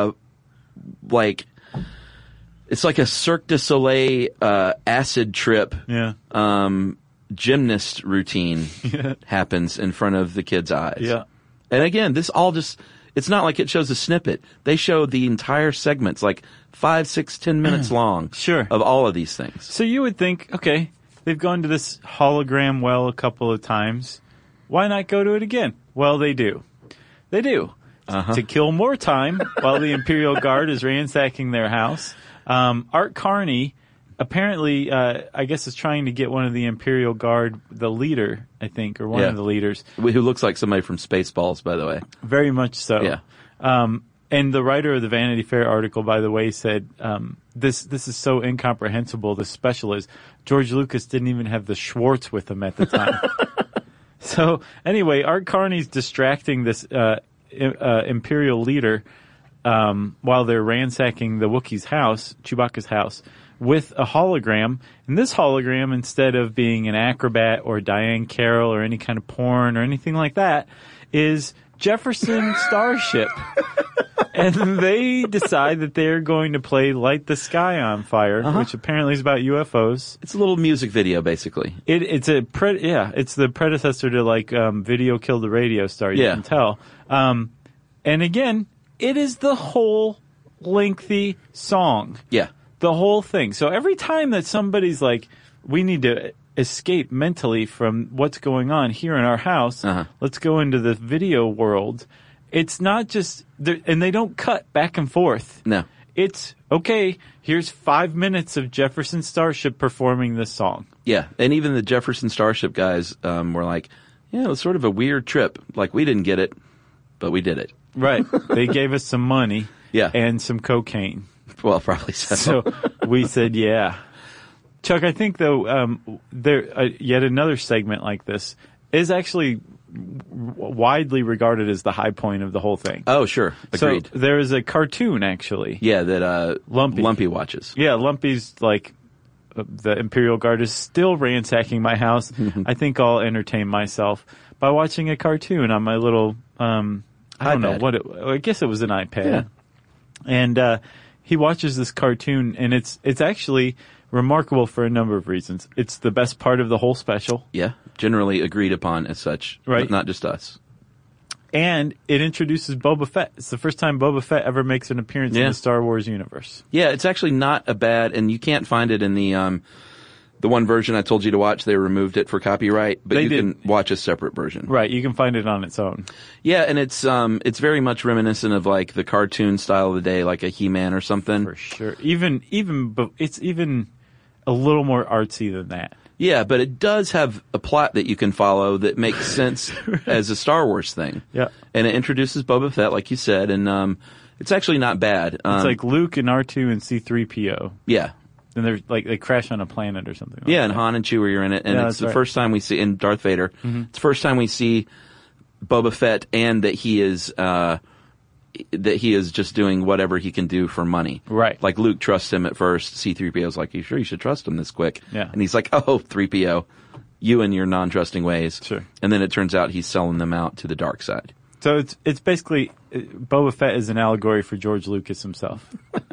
it's like a Cirque du Soleil acid trip gymnast routine happens in front of the kid's eyes. Yeah. And again, this all just, it's not like it shows a snippet. They show the entire segments, like 5, 6, 10 minutes long of all of these things. So you would think, okay, they've gone to this hologram well a couple of times. Why not go to it again? Well, they do. They do. To kill more time while the Imperial Guard is ransacking their house. Art Carney apparently, I guess, is trying to get one of the Imperial Guard, the leader, I think, or one of the leaders. Who looks like somebody from Spaceballs, by the way. Very much so. Yeah. And the writer of the Vanity Fair article, by the way, said, this is so incomprehensible, this special is. George Lucas didn't even have the Schwartz with him at the time. So, anyway, Art Carney's distracting this Imperial leader while they're ransacking the Wookiee's house, Chewbacca's house, with a hologram. And this hologram, instead of being an acrobat or Diane Carroll or any kind of porn or anything like that, is Jefferson Starship. And they decide that they're going to play Light the Sky on Fire, which apparently is about UFOs. It's a little music video, basically. It's the predecessor to like Video Killed the Radio Star, you can tell. And again, it is the whole lengthy song. Yeah. The whole thing. So every time that somebody's like, we need to escape mentally from what's going on here in our house, let's go into the video world. It's not just, and they don't cut back and forth. No. It's, okay, here's 5 minutes of Jefferson Starship performing this song. Yeah, and even the Jefferson Starship guys were like, yeah, it was sort of a weird trip. Like, we didn't get it, but we did it. Right. They gave us some money and some cocaine. Well, probably so. So we said, yeah. Chuck, I think, though, yet another segment like this is actually widely regarded as the high point of the whole thing. Oh, sure. Agreed. So there is a cartoon, actually. Yeah, that Lumpy watches. Yeah, Lumpy's like, the Imperial Guard is still ransacking my house. I think I'll entertain myself by watching a cartoon on my little, I don't know what I guess it was an iPad. Yeah. And he watches this cartoon, and it's actually remarkable for a number of reasons. It's the best part of the whole special. Yeah, generally agreed upon as such, right? Not just us. And it introduces Boba Fett. It's the first time Boba Fett ever makes an appearance in the Star Wars universe. Yeah, it's actually not a bad, and you can't find it in the one version I told you to watch. They removed it for copyright, but you can watch a separate version. Right, you can find it on its own. Yeah, and it's very much reminiscent of like the cartoon style of the day, like a He-Man or something. For sure. It's even a little more artsy than that. Yeah, but it does have a plot that you can follow that makes sense as a Star Wars thing. Yeah. And it introduces Boba Fett, like you said, and it's actually not bad. It's like Luke and R2 and C-3PO. Yeah. And they're like, they crash on a planet or something like that. And Han and Chewie are in it, and it's the first time we see, and Darth Vader, it's the first time we see Boba Fett, and that he is just doing whatever he can do for money. Right. Like Luke trusts him at first. C-3PO's like, you sure you should trust him this quick? Yeah. And he's like, oh, 3PO, you and your non-trusting ways. Sure. And then it turns out he's selling them out to the dark side. So it's basically, Boba Fett is an allegory for George Lucas himself.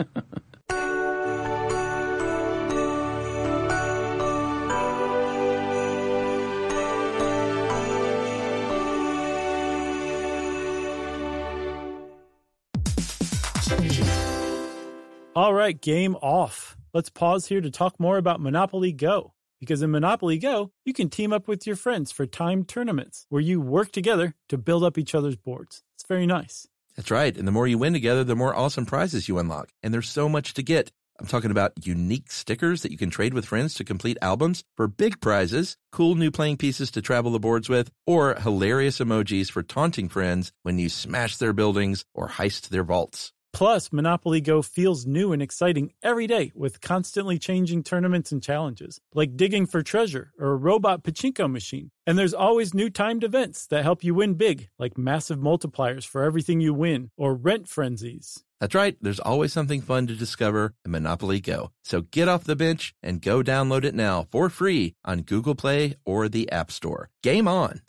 All right, game off. Let's pause here to talk more about Monopoly Go. Because in Monopoly Go, you can team up with your friends for timed tournaments where you work together to build up each other's boards. It's very nice. That's right. And the more you win together, the more awesome prizes you unlock. And there's so much to get. I'm talking about unique stickers that you can trade with friends to complete albums for big prizes, cool new playing pieces to travel the boards with, or hilarious emojis for taunting friends when you smash their buildings or heist their vaults. Plus, Monopoly Go feels new and exciting every day with constantly changing tournaments and challenges, like digging for treasure or a robot pachinko machine. And there's always new timed events that help you win big, like massive multipliers for everything you win or rent frenzies. That's right. There's always something fun to discover in Monopoly Go. So get off the bench and go download it now for free on Google Play or the App Store. Game on!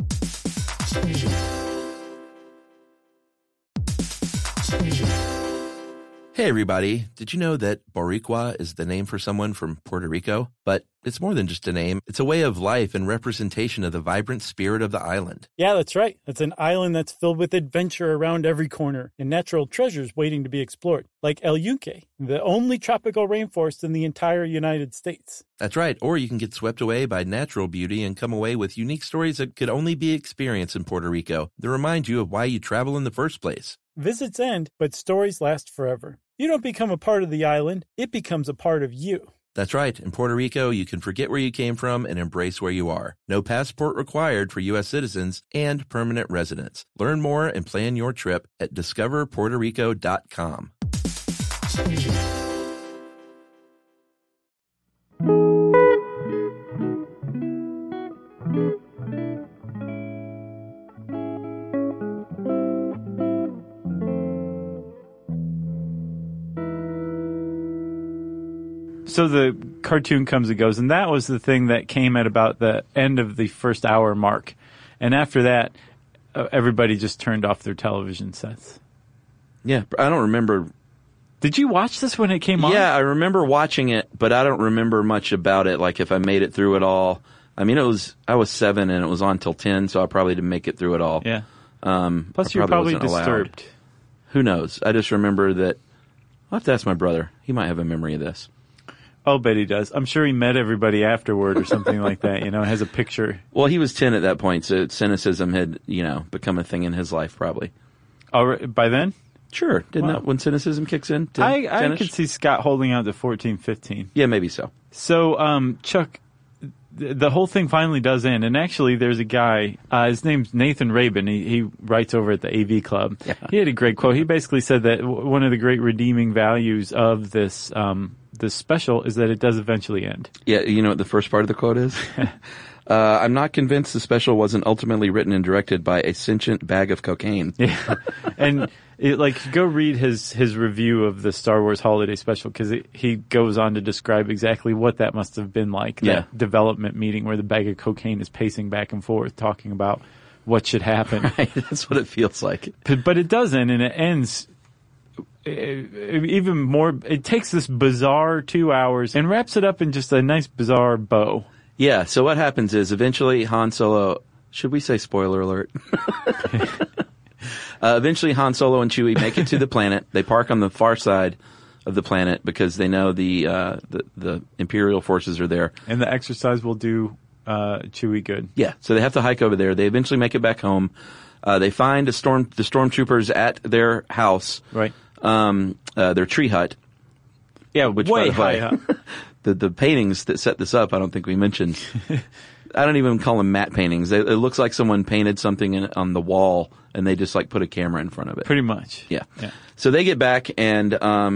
Hey everybody, did you know that Boricua is the name for someone from Puerto Rico? But it's more than just a name. It's a way of life and representation of the vibrant spirit of the island. Yeah, that's right. It's an island that's filled with adventure around every corner and natural treasures waiting to be explored. Like El Yunque, the only tropical rainforest in the entire United States. That's right. Or you can get swept away by natural beauty and come away with unique stories that could only be experienced in Puerto Rico that remind you of why you travel in the first place. Visits end, but stories last forever. You don't become a part of the island, it becomes a part of you. That's right. In Puerto Rico, you can forget where you came from and embrace where you are. No passport required for U.S. citizens and permanent residents. Learn more and plan your trip at discoverpuertorico.com. So the cartoon comes and goes, and that was the thing that came at about the end of the first hour mark. And after that, everybody just turned off their television sets. Yeah, I don't remember. Did you watch this when it came on? Yeah, I remember watching it, but I don't remember much about it, like if I made it through it all. I mean, I was 7 and it was on till 10, so I probably didn't make it through it all. Yeah. Plus, you're probably disturbed. Allowed. Who knows? I just remember that. I'll have to ask my brother. He might have a memory of this. I'll bet he does. I'm sure he met everybody afterward or something like that, has a picture. Well, he was 10 at that point, so cynicism had, become a thing in his life probably. By then? Sure. Didn't that when cynicism kicks in? I could see Scott holding out to 14, 15. Yeah, maybe so. So, Chuck, the whole thing finally does end. And actually, there's a guy, his name's Nathan Rabin. He writes over at the AV Club. Yeah. He had a great quote. He basically said that one of the great redeeming values of this special is that it does eventually end. Yeah, you know what the first part of the quote is? I'm not convinced the special wasn't ultimately written and directed by a sentient bag of cocaine. Yeah, and go read his review of the Star Wars Holiday Special, because he goes on to describe exactly what that must have been like. That development meeting where the bag of cocaine is pacing back and forth, talking about what should happen. Right, that's what it feels like. But it doesn't, and it ends even more. It takes this bizarre 2 hours and wraps it up in just a nice bizarre bow. Yeah, so what happens is eventually Han Solo, should we say spoiler alert? Eventually Han Solo and Chewie make it to the planet. They park on the far side of the planet because they know the Imperial forces are there. And the exercise will do Chewie good. Yeah, so they have to hike over there. They eventually make it back home. They find the stormtroopers at their house. Right. Their tree hut. Yeah, which, way by the way, high up. The paintings that set this up, I don't think we mentioned. I don't even call them matte paintings. It looks like someone painted something on the wall and they just put a camera in front of it. Pretty much. Yeah. So they get back and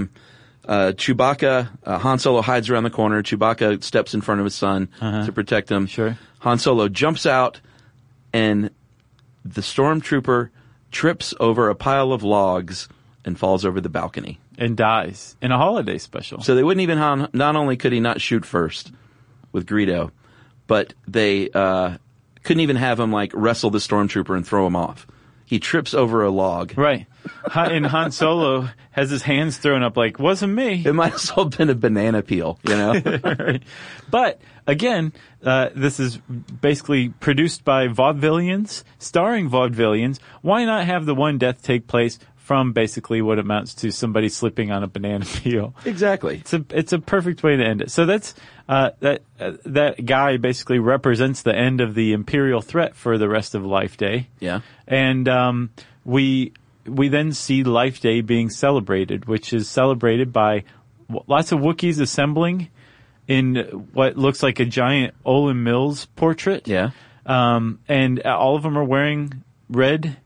Chewbacca, Han Solo hides around the corner. Chewbacca steps in front of his son to protect him. Sure. Han Solo jumps out and the stormtrooper trips over a pile of logs and falls over the balcony. And dies in a holiday special. So they wouldn't even, not only could he not shoot first with Greedo, but they couldn't even have him wrestle the stormtrooper and throw him off. He trips over a log. Right. And Han Solo has his hands thrown up wasn't me. It might as well have been a banana peel, Right. But, again, this is basically produced by vaudevillians, starring vaudevillians. Why not have the one death take place from basically what amounts to somebody slipping on a banana peel? Exactly. It's a perfect way to end it. So that's that guy basically represents the end of the Imperial threat for the rest of Life Day. Yeah. And we then see Life Day being celebrated, which is celebrated by lots of Wookiees assembling in what looks like a giant Olin Mills portrait. Yeah. And all of them are wearing red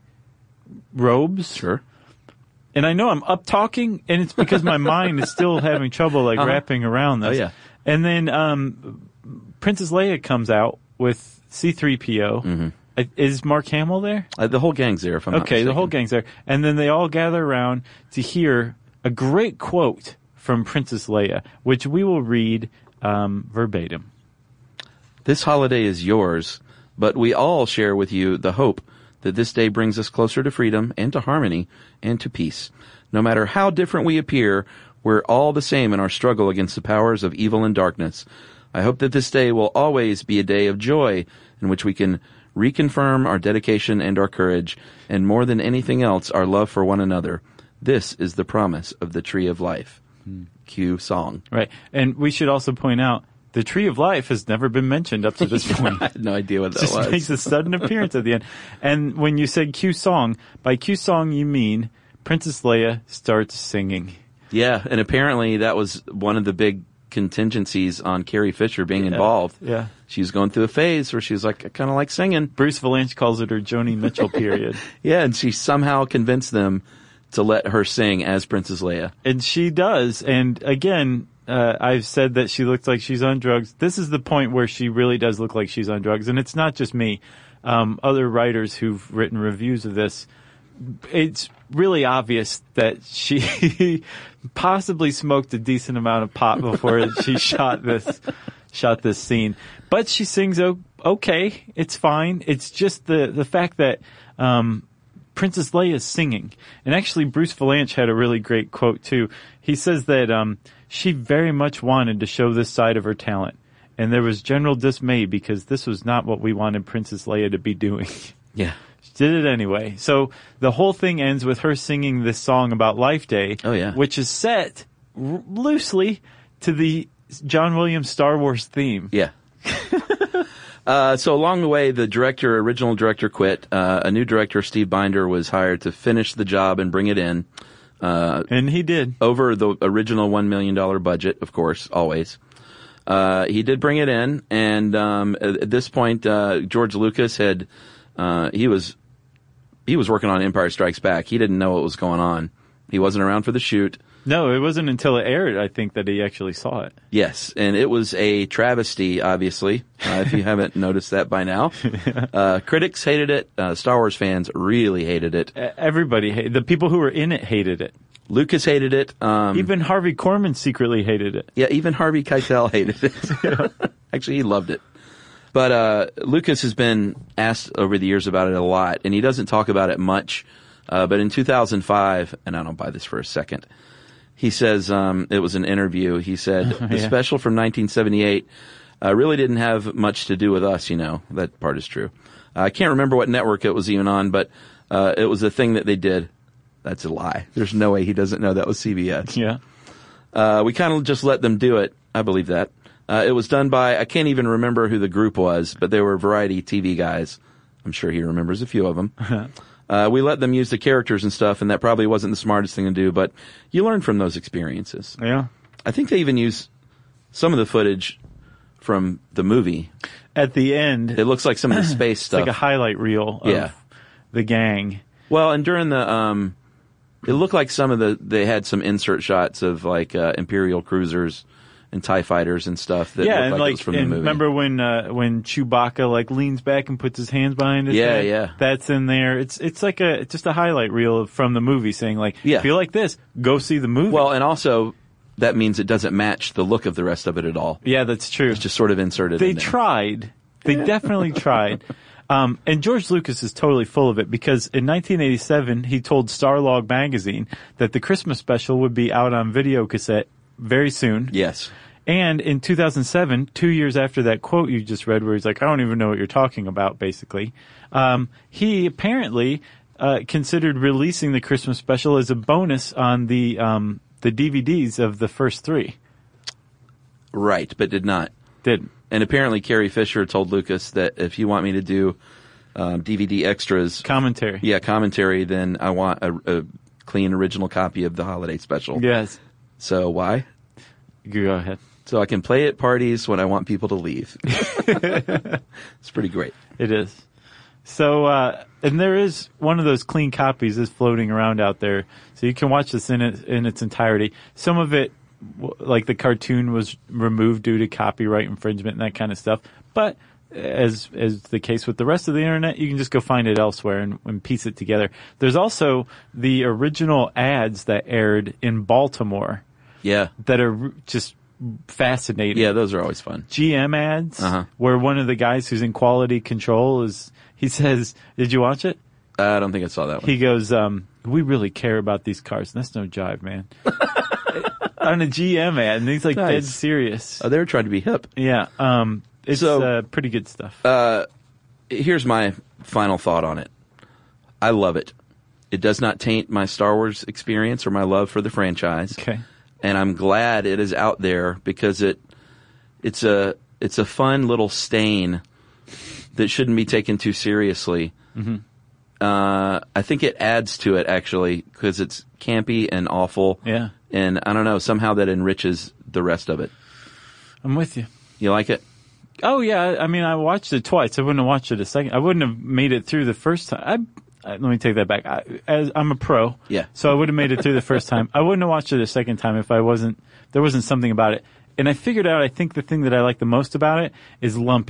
robes. Sure. And I know I'm up talking, and it's because my mind is still having trouble wrapping around this. Oh, yeah. And then Princess Leia comes out with C-3PO. Mm-hmm. Is Mark Hamill there? The whole gang's there, if I'm not mistaken. The whole gang's there. And then they all gather around to hear a great quote from Princess Leia, which we will read verbatim. This holiday is yours, but we all share with you the hope that this day brings us closer to freedom and to harmony and to peace. No matter how different we appear, we're all the same in our struggle against the powers of evil and darkness. I hope that this day will always be a day of joy in which we can reconfirm our dedication and our courage, and more than anything else, our love for one another. This is the promise of the Tree of Life. Cue song. Right. And we should also point out, the Tree of Life has never been mentioned up to this point. I had no idea what that was. It just makes a sudden appearance at the end. And when you said cue song, by cue song you mean Princess Leia starts singing. Yeah, and apparently that was one of the big contingencies on Carrie Fisher being involved. Yeah. She was going through a phase where she was I kind of like singing. Bruce Valanche calls it her Joni Mitchell period. Yeah, and she somehow convinced them to let her sing as Princess Leia. And she does. And again, I've said that she looks like she's on drugs. This is the point where she really does look like she's on drugs. And it's not just me. Other writers who've written reviews of this it's really obvious that she possibly smoked a decent amount of pot before she shot this scene. But she sings okay. It's fine. It's just the fact that Princess Leia is singing. And actually, Bruce Vilanch had a really great quote, too. He says that she very much wanted to show this side of her talent. And there was general dismay because this was not what we wanted Princess Leia to be doing. Yeah. She did it anyway. So the whole thing ends with her singing this song about Life Day. Oh, yeah. Which is set loosely to the John Williams Star Wars theme. Yeah. So along the way, the original director quit. A new director, Steve Binder, was hired to finish the job and bring it in. And he did. Over the original $1 million budget, of course, always. He did bring it in, and at this point, George Lucas had he was working on Empire Strikes Back. He didn't know what was going on. He wasn't around for the shoot. No, it wasn't until it aired, I think, that he actually saw it. Yes, and it was a travesty, obviously, if you haven't noticed that by now. Critics hated it. Star Wars fans really hated it. Everybody hated it. The people who were in it hated it. Lucas hated it. Even Harvey Korman secretly hated it. Yeah, even Harvey Keitel hated it. Actually, he loved it. But Lucas has been asked over the years about it a lot, and he doesn't talk about it much. But in 2005, and I don't buy this for a second, he says, it was an interview, he said, the special from 1978 really didn't have much to do with us, you know. That part is true. I can't remember what network it was even on, but it was a thing that they did. That's a lie. There's no way he doesn't know that was CBS. Yeah. We kind of just let them do it. I believe that. It was done by, I can't even remember who the group was, but they were variety TV guys. I'm sure he remembers a few of them. We let them use the characters and stuff, and that probably wasn't the smartest thing to do, but you learn from those experiences. Yeah. I think they even use some of the footage from the movie. At the end, it looks like some of the space stuff. It's like a highlight reel of the gang. Well, and during the, it looked like they had some insert shots of like Imperial cruisers and TIE fighters and stuff that looked like it was from the movie. Remember when Chewbacca like leans back and puts his hands behind his head? Yeah. That's in there. It's like just a highlight reel from the movie saying like, if you like this, go see the movie. Well, and also that means it doesn't match the look of the rest of it at all. Yeah, that's true. It's just sort of inserted in there. They tried. They definitely tried. And George Lucas is totally full of it because in 1987, he told Starlog magazine that the Christmas special would be out on video cassette very soon. Yes. And in 2007, 2 years after that quote you just read where he's like, I don't even know what you're talking about, basically, he apparently considered releasing the Christmas special as a bonus on the DVDs of the first three. Right, but did not. Didn't. And apparently Carrie Fisher told Lucas that if you want me to do DVD extras... Commentary. Yeah, commentary, then I want a clean original copy of the holiday special. Yes. So why? Go ahead. So I can play at parties when I want people to leave. It's pretty great. It is. So, and there is one of those clean copies is floating around out there. So you can watch this in its entirety. Some of it, like the cartoon, was removed due to copyright infringement and that kind of stuff. But as the case with the rest of the internet, you can just go find it elsewhere and piece it together. There's also the original ads that aired in Baltimore. Yeah. That are just fascinating. Yeah, those are always fun. GM ads, where one of the guys who's in quality control he says, did you watch it? I don't think I saw that one. He goes, we really care about these cars. And that's no jive, man. On a GM ad, and he's like dead serious. Oh, they were trying to be hip. Yeah. It's pretty good stuff. Here's my final thought on it. I love it. It does not taint my Star Wars experience or my love for the franchise. Okay. And I'm glad it is out there because it's a fun little stain that shouldn't be taken too seriously. Mm-hmm. I think it adds to it actually because it's campy and awful. Yeah. And I don't know, somehow that enriches the rest of it. I'm with you. You like it? Oh yeah. I mean, I watched it twice. I wouldn't have watched it a second. I wouldn't have made it through the first time. Let me take that back. I'm a pro. Yeah. So I would have made it through the first time. I wouldn't have watched it a second time if there wasn't something about it. And I figured out, I think the thing that I like the most about it is Lumpy.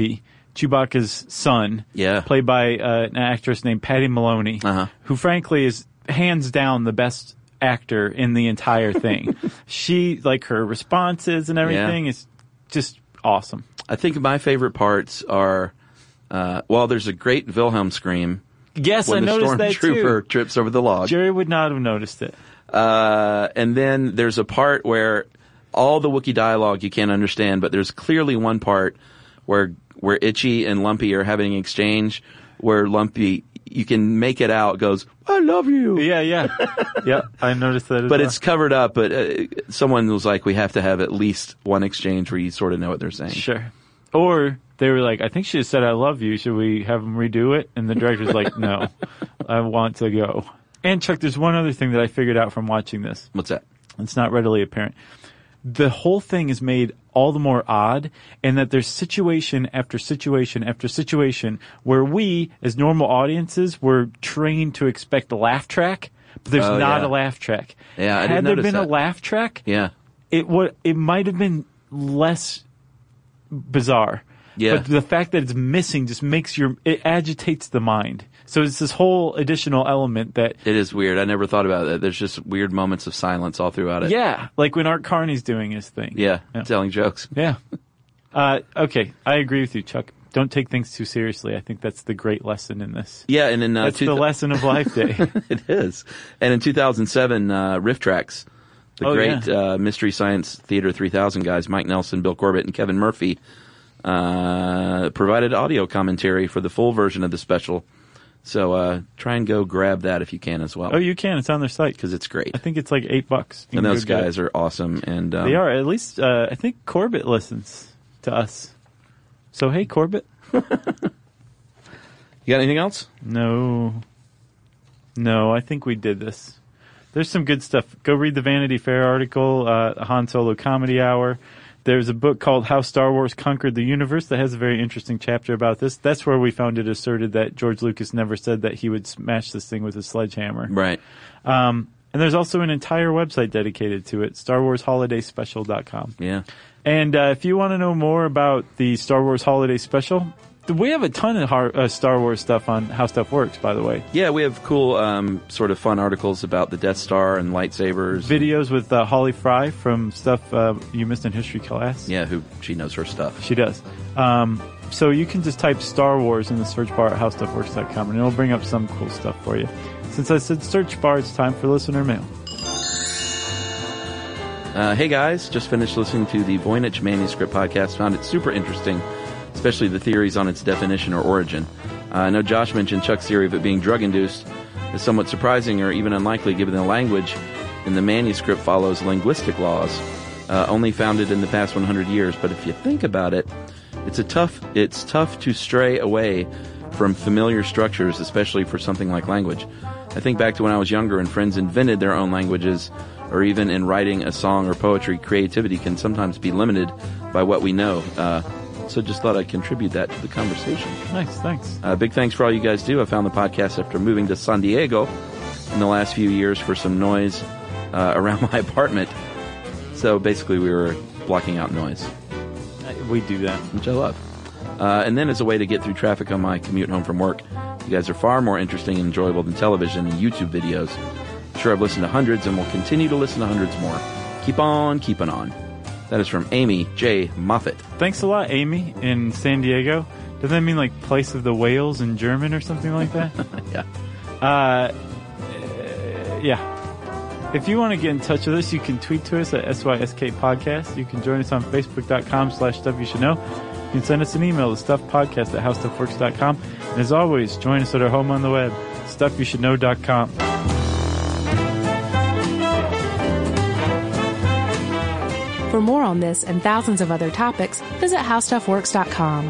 Chewbacca's son, played by an actress named Patty Maloney, who frankly is hands down the best actor in the entire thing. She, like, her responses and everything is just awesome. I think my favorite parts are, there's a great Wilhelm scream. Yes, I noticed that too. When the stormtrooper trips over the log. Jerry would not have noticed it. And then there's a part where all the Wookiee dialogue you can't understand, but there's clearly one part where Itchy and Lumpy are having an exchange where Lumpy, you can make it out, goes, "I love you." Yeah, I noticed that as But well. it's covered up, but someone was like, we have to have at least one exchange where you sort of know what they're saying. Sure. Or they were like, I think she just said, "I love you. Should we have them redo it?" And the director's like, "No, I want to go." And Chuck, there's one other thing that I figured out from watching this. What's that? It's not readily apparent. The whole thing is made all the more odd, and that there's situation after situation after situation where we, as normal audiences, were trained to expect a laugh track, but there's not a laugh track. Yeah, I didn't Had there notice been that. a laugh track, it might have been less bizarre. Yeah. But the fact that it's missing just makes it agitates the mind. So it's this whole additional element that... It is weird. I never thought about that. There's just weird moments of silence all throughout it. Yeah, like when Art Carney's doing his thing. Yeah, telling jokes. Yeah. Okay, I agree with you, Chuck. Don't take things too seriously. I think that's the great lesson in this. Yeah, and in... that's the lesson of Life Day. It is. And in 2007, Riff Tracks, the Mystery Science Theater 3000 guys, Mike Nelson, Bill Corbett, and Kevin Murphy, provided audio commentary for the full version of the special. So try and go grab that if you can as well. Oh, you can. It's on their site. Because it's great. I think it's like $8. And those guys are awesome. And they are. At least I think Corbett listens to us. So, hey, Corbett. You got anything else? No, I think we did this. There's some good stuff. Go read the Vanity Fair article, Han Solo Comedy Hour. There's a book called How Star Wars Conquered the Universe that has a very interesting chapter about this. That's where we found it asserted that George Lucas never said that he would smash this thing with a sledgehammer. Right. And there's also an entire website dedicated to it, StarWarsHolidaySpecial.com. Yeah. And if you want to know more about the Star Wars Holiday Special, we have a ton of Star Wars stuff on How Stuff Works, by the way. Yeah, we have cool sort of fun articles about the Death Star and lightsabers. Videos with Holly Fry from stuff you missed in history class. Yeah, she knows her stuff. She does. So you can just type Star Wars in the search bar at HowStuffWorks.com, and it'll bring up some cool stuff for you. Since I said search bar, it's time for listener mail. Hey guys, just finished listening to the Voynich Manuscript podcast. Found it super interesting, especially the theories on its definition or origin. I know Josh mentioned Chuck's theory of it being drug-induced is somewhat surprising or even unlikely given the language in the manuscript follows linguistic laws, only founded in the past 100 years. But if you think about it, it's tough to stray away from familiar structures, especially for something like language. I think back to when I was younger and friends invented their own languages, or even in writing a song or poetry, creativity can sometimes be limited by what we know. So just thought I'd contribute that to the conversation. Nice, thanks. Big thanks for all you guys do. I found the podcast after moving to San Diego in the last few years for some noise around my apartment. So basically we were blocking out noise. We do that. Which I love. And then as a way to get through traffic on my commute home from work, you guys are far more interesting and enjoyable than television and YouTube videos. I'm sure I've listened to hundreds and will continue to listen to hundreds more. Keep on keeping on. That is from Amy J. Moffat. Thanks a lot, Amy, in San Diego. Does that mean like place of the whales in German or something like that? Yeah. Yeah. If you want to get in touch with us, you can tweet to us at SYSK Podcast. You can join us on Facebook.com/Stuff You Should Know. You can send us an email to StuffPodcast@HowStuffWorks.com. And as always, join us at our home on the web, StuffYouShouldKnow.com. For more on this and thousands of other topics, visit HowStuffWorks.com.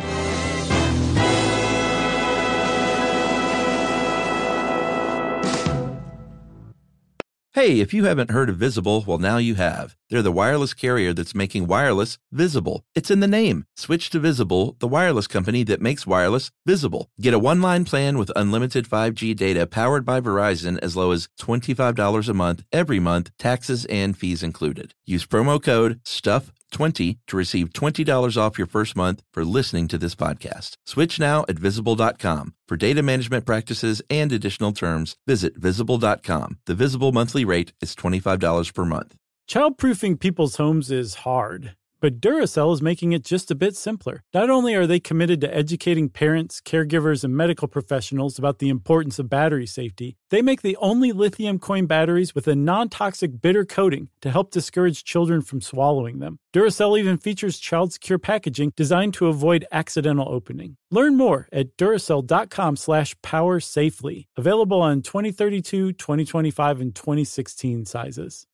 Hey, if you haven't heard of Visible, well, now you have. They're the wireless carrier that's making wireless visible. It's in the name. Switch to Visible, the wireless company that makes wireless visible. Get a one-line plan with unlimited 5G data powered by Verizon as low as $25 a month, every month, taxes and fees included. Use promo code STUFFWORKS 20 to receive $20 off your first month for listening to this podcast. Switch now at Visible.com. For data management practices and additional terms, visit Visible.com. The Visible monthly rate is $25 per month. Childproofing people's homes is hard, but Duracell is making it just a bit simpler. Not only are they committed to educating parents, caregivers, and medical professionals about the importance of battery safety, they make the only lithium coin batteries with a non-toxic bitter coating to help discourage children from swallowing them. Duracell even features child-secure packaging designed to avoid accidental opening. Learn more at Duracell.com/powersafely. Available on 2032, 2025, and 2016 sizes.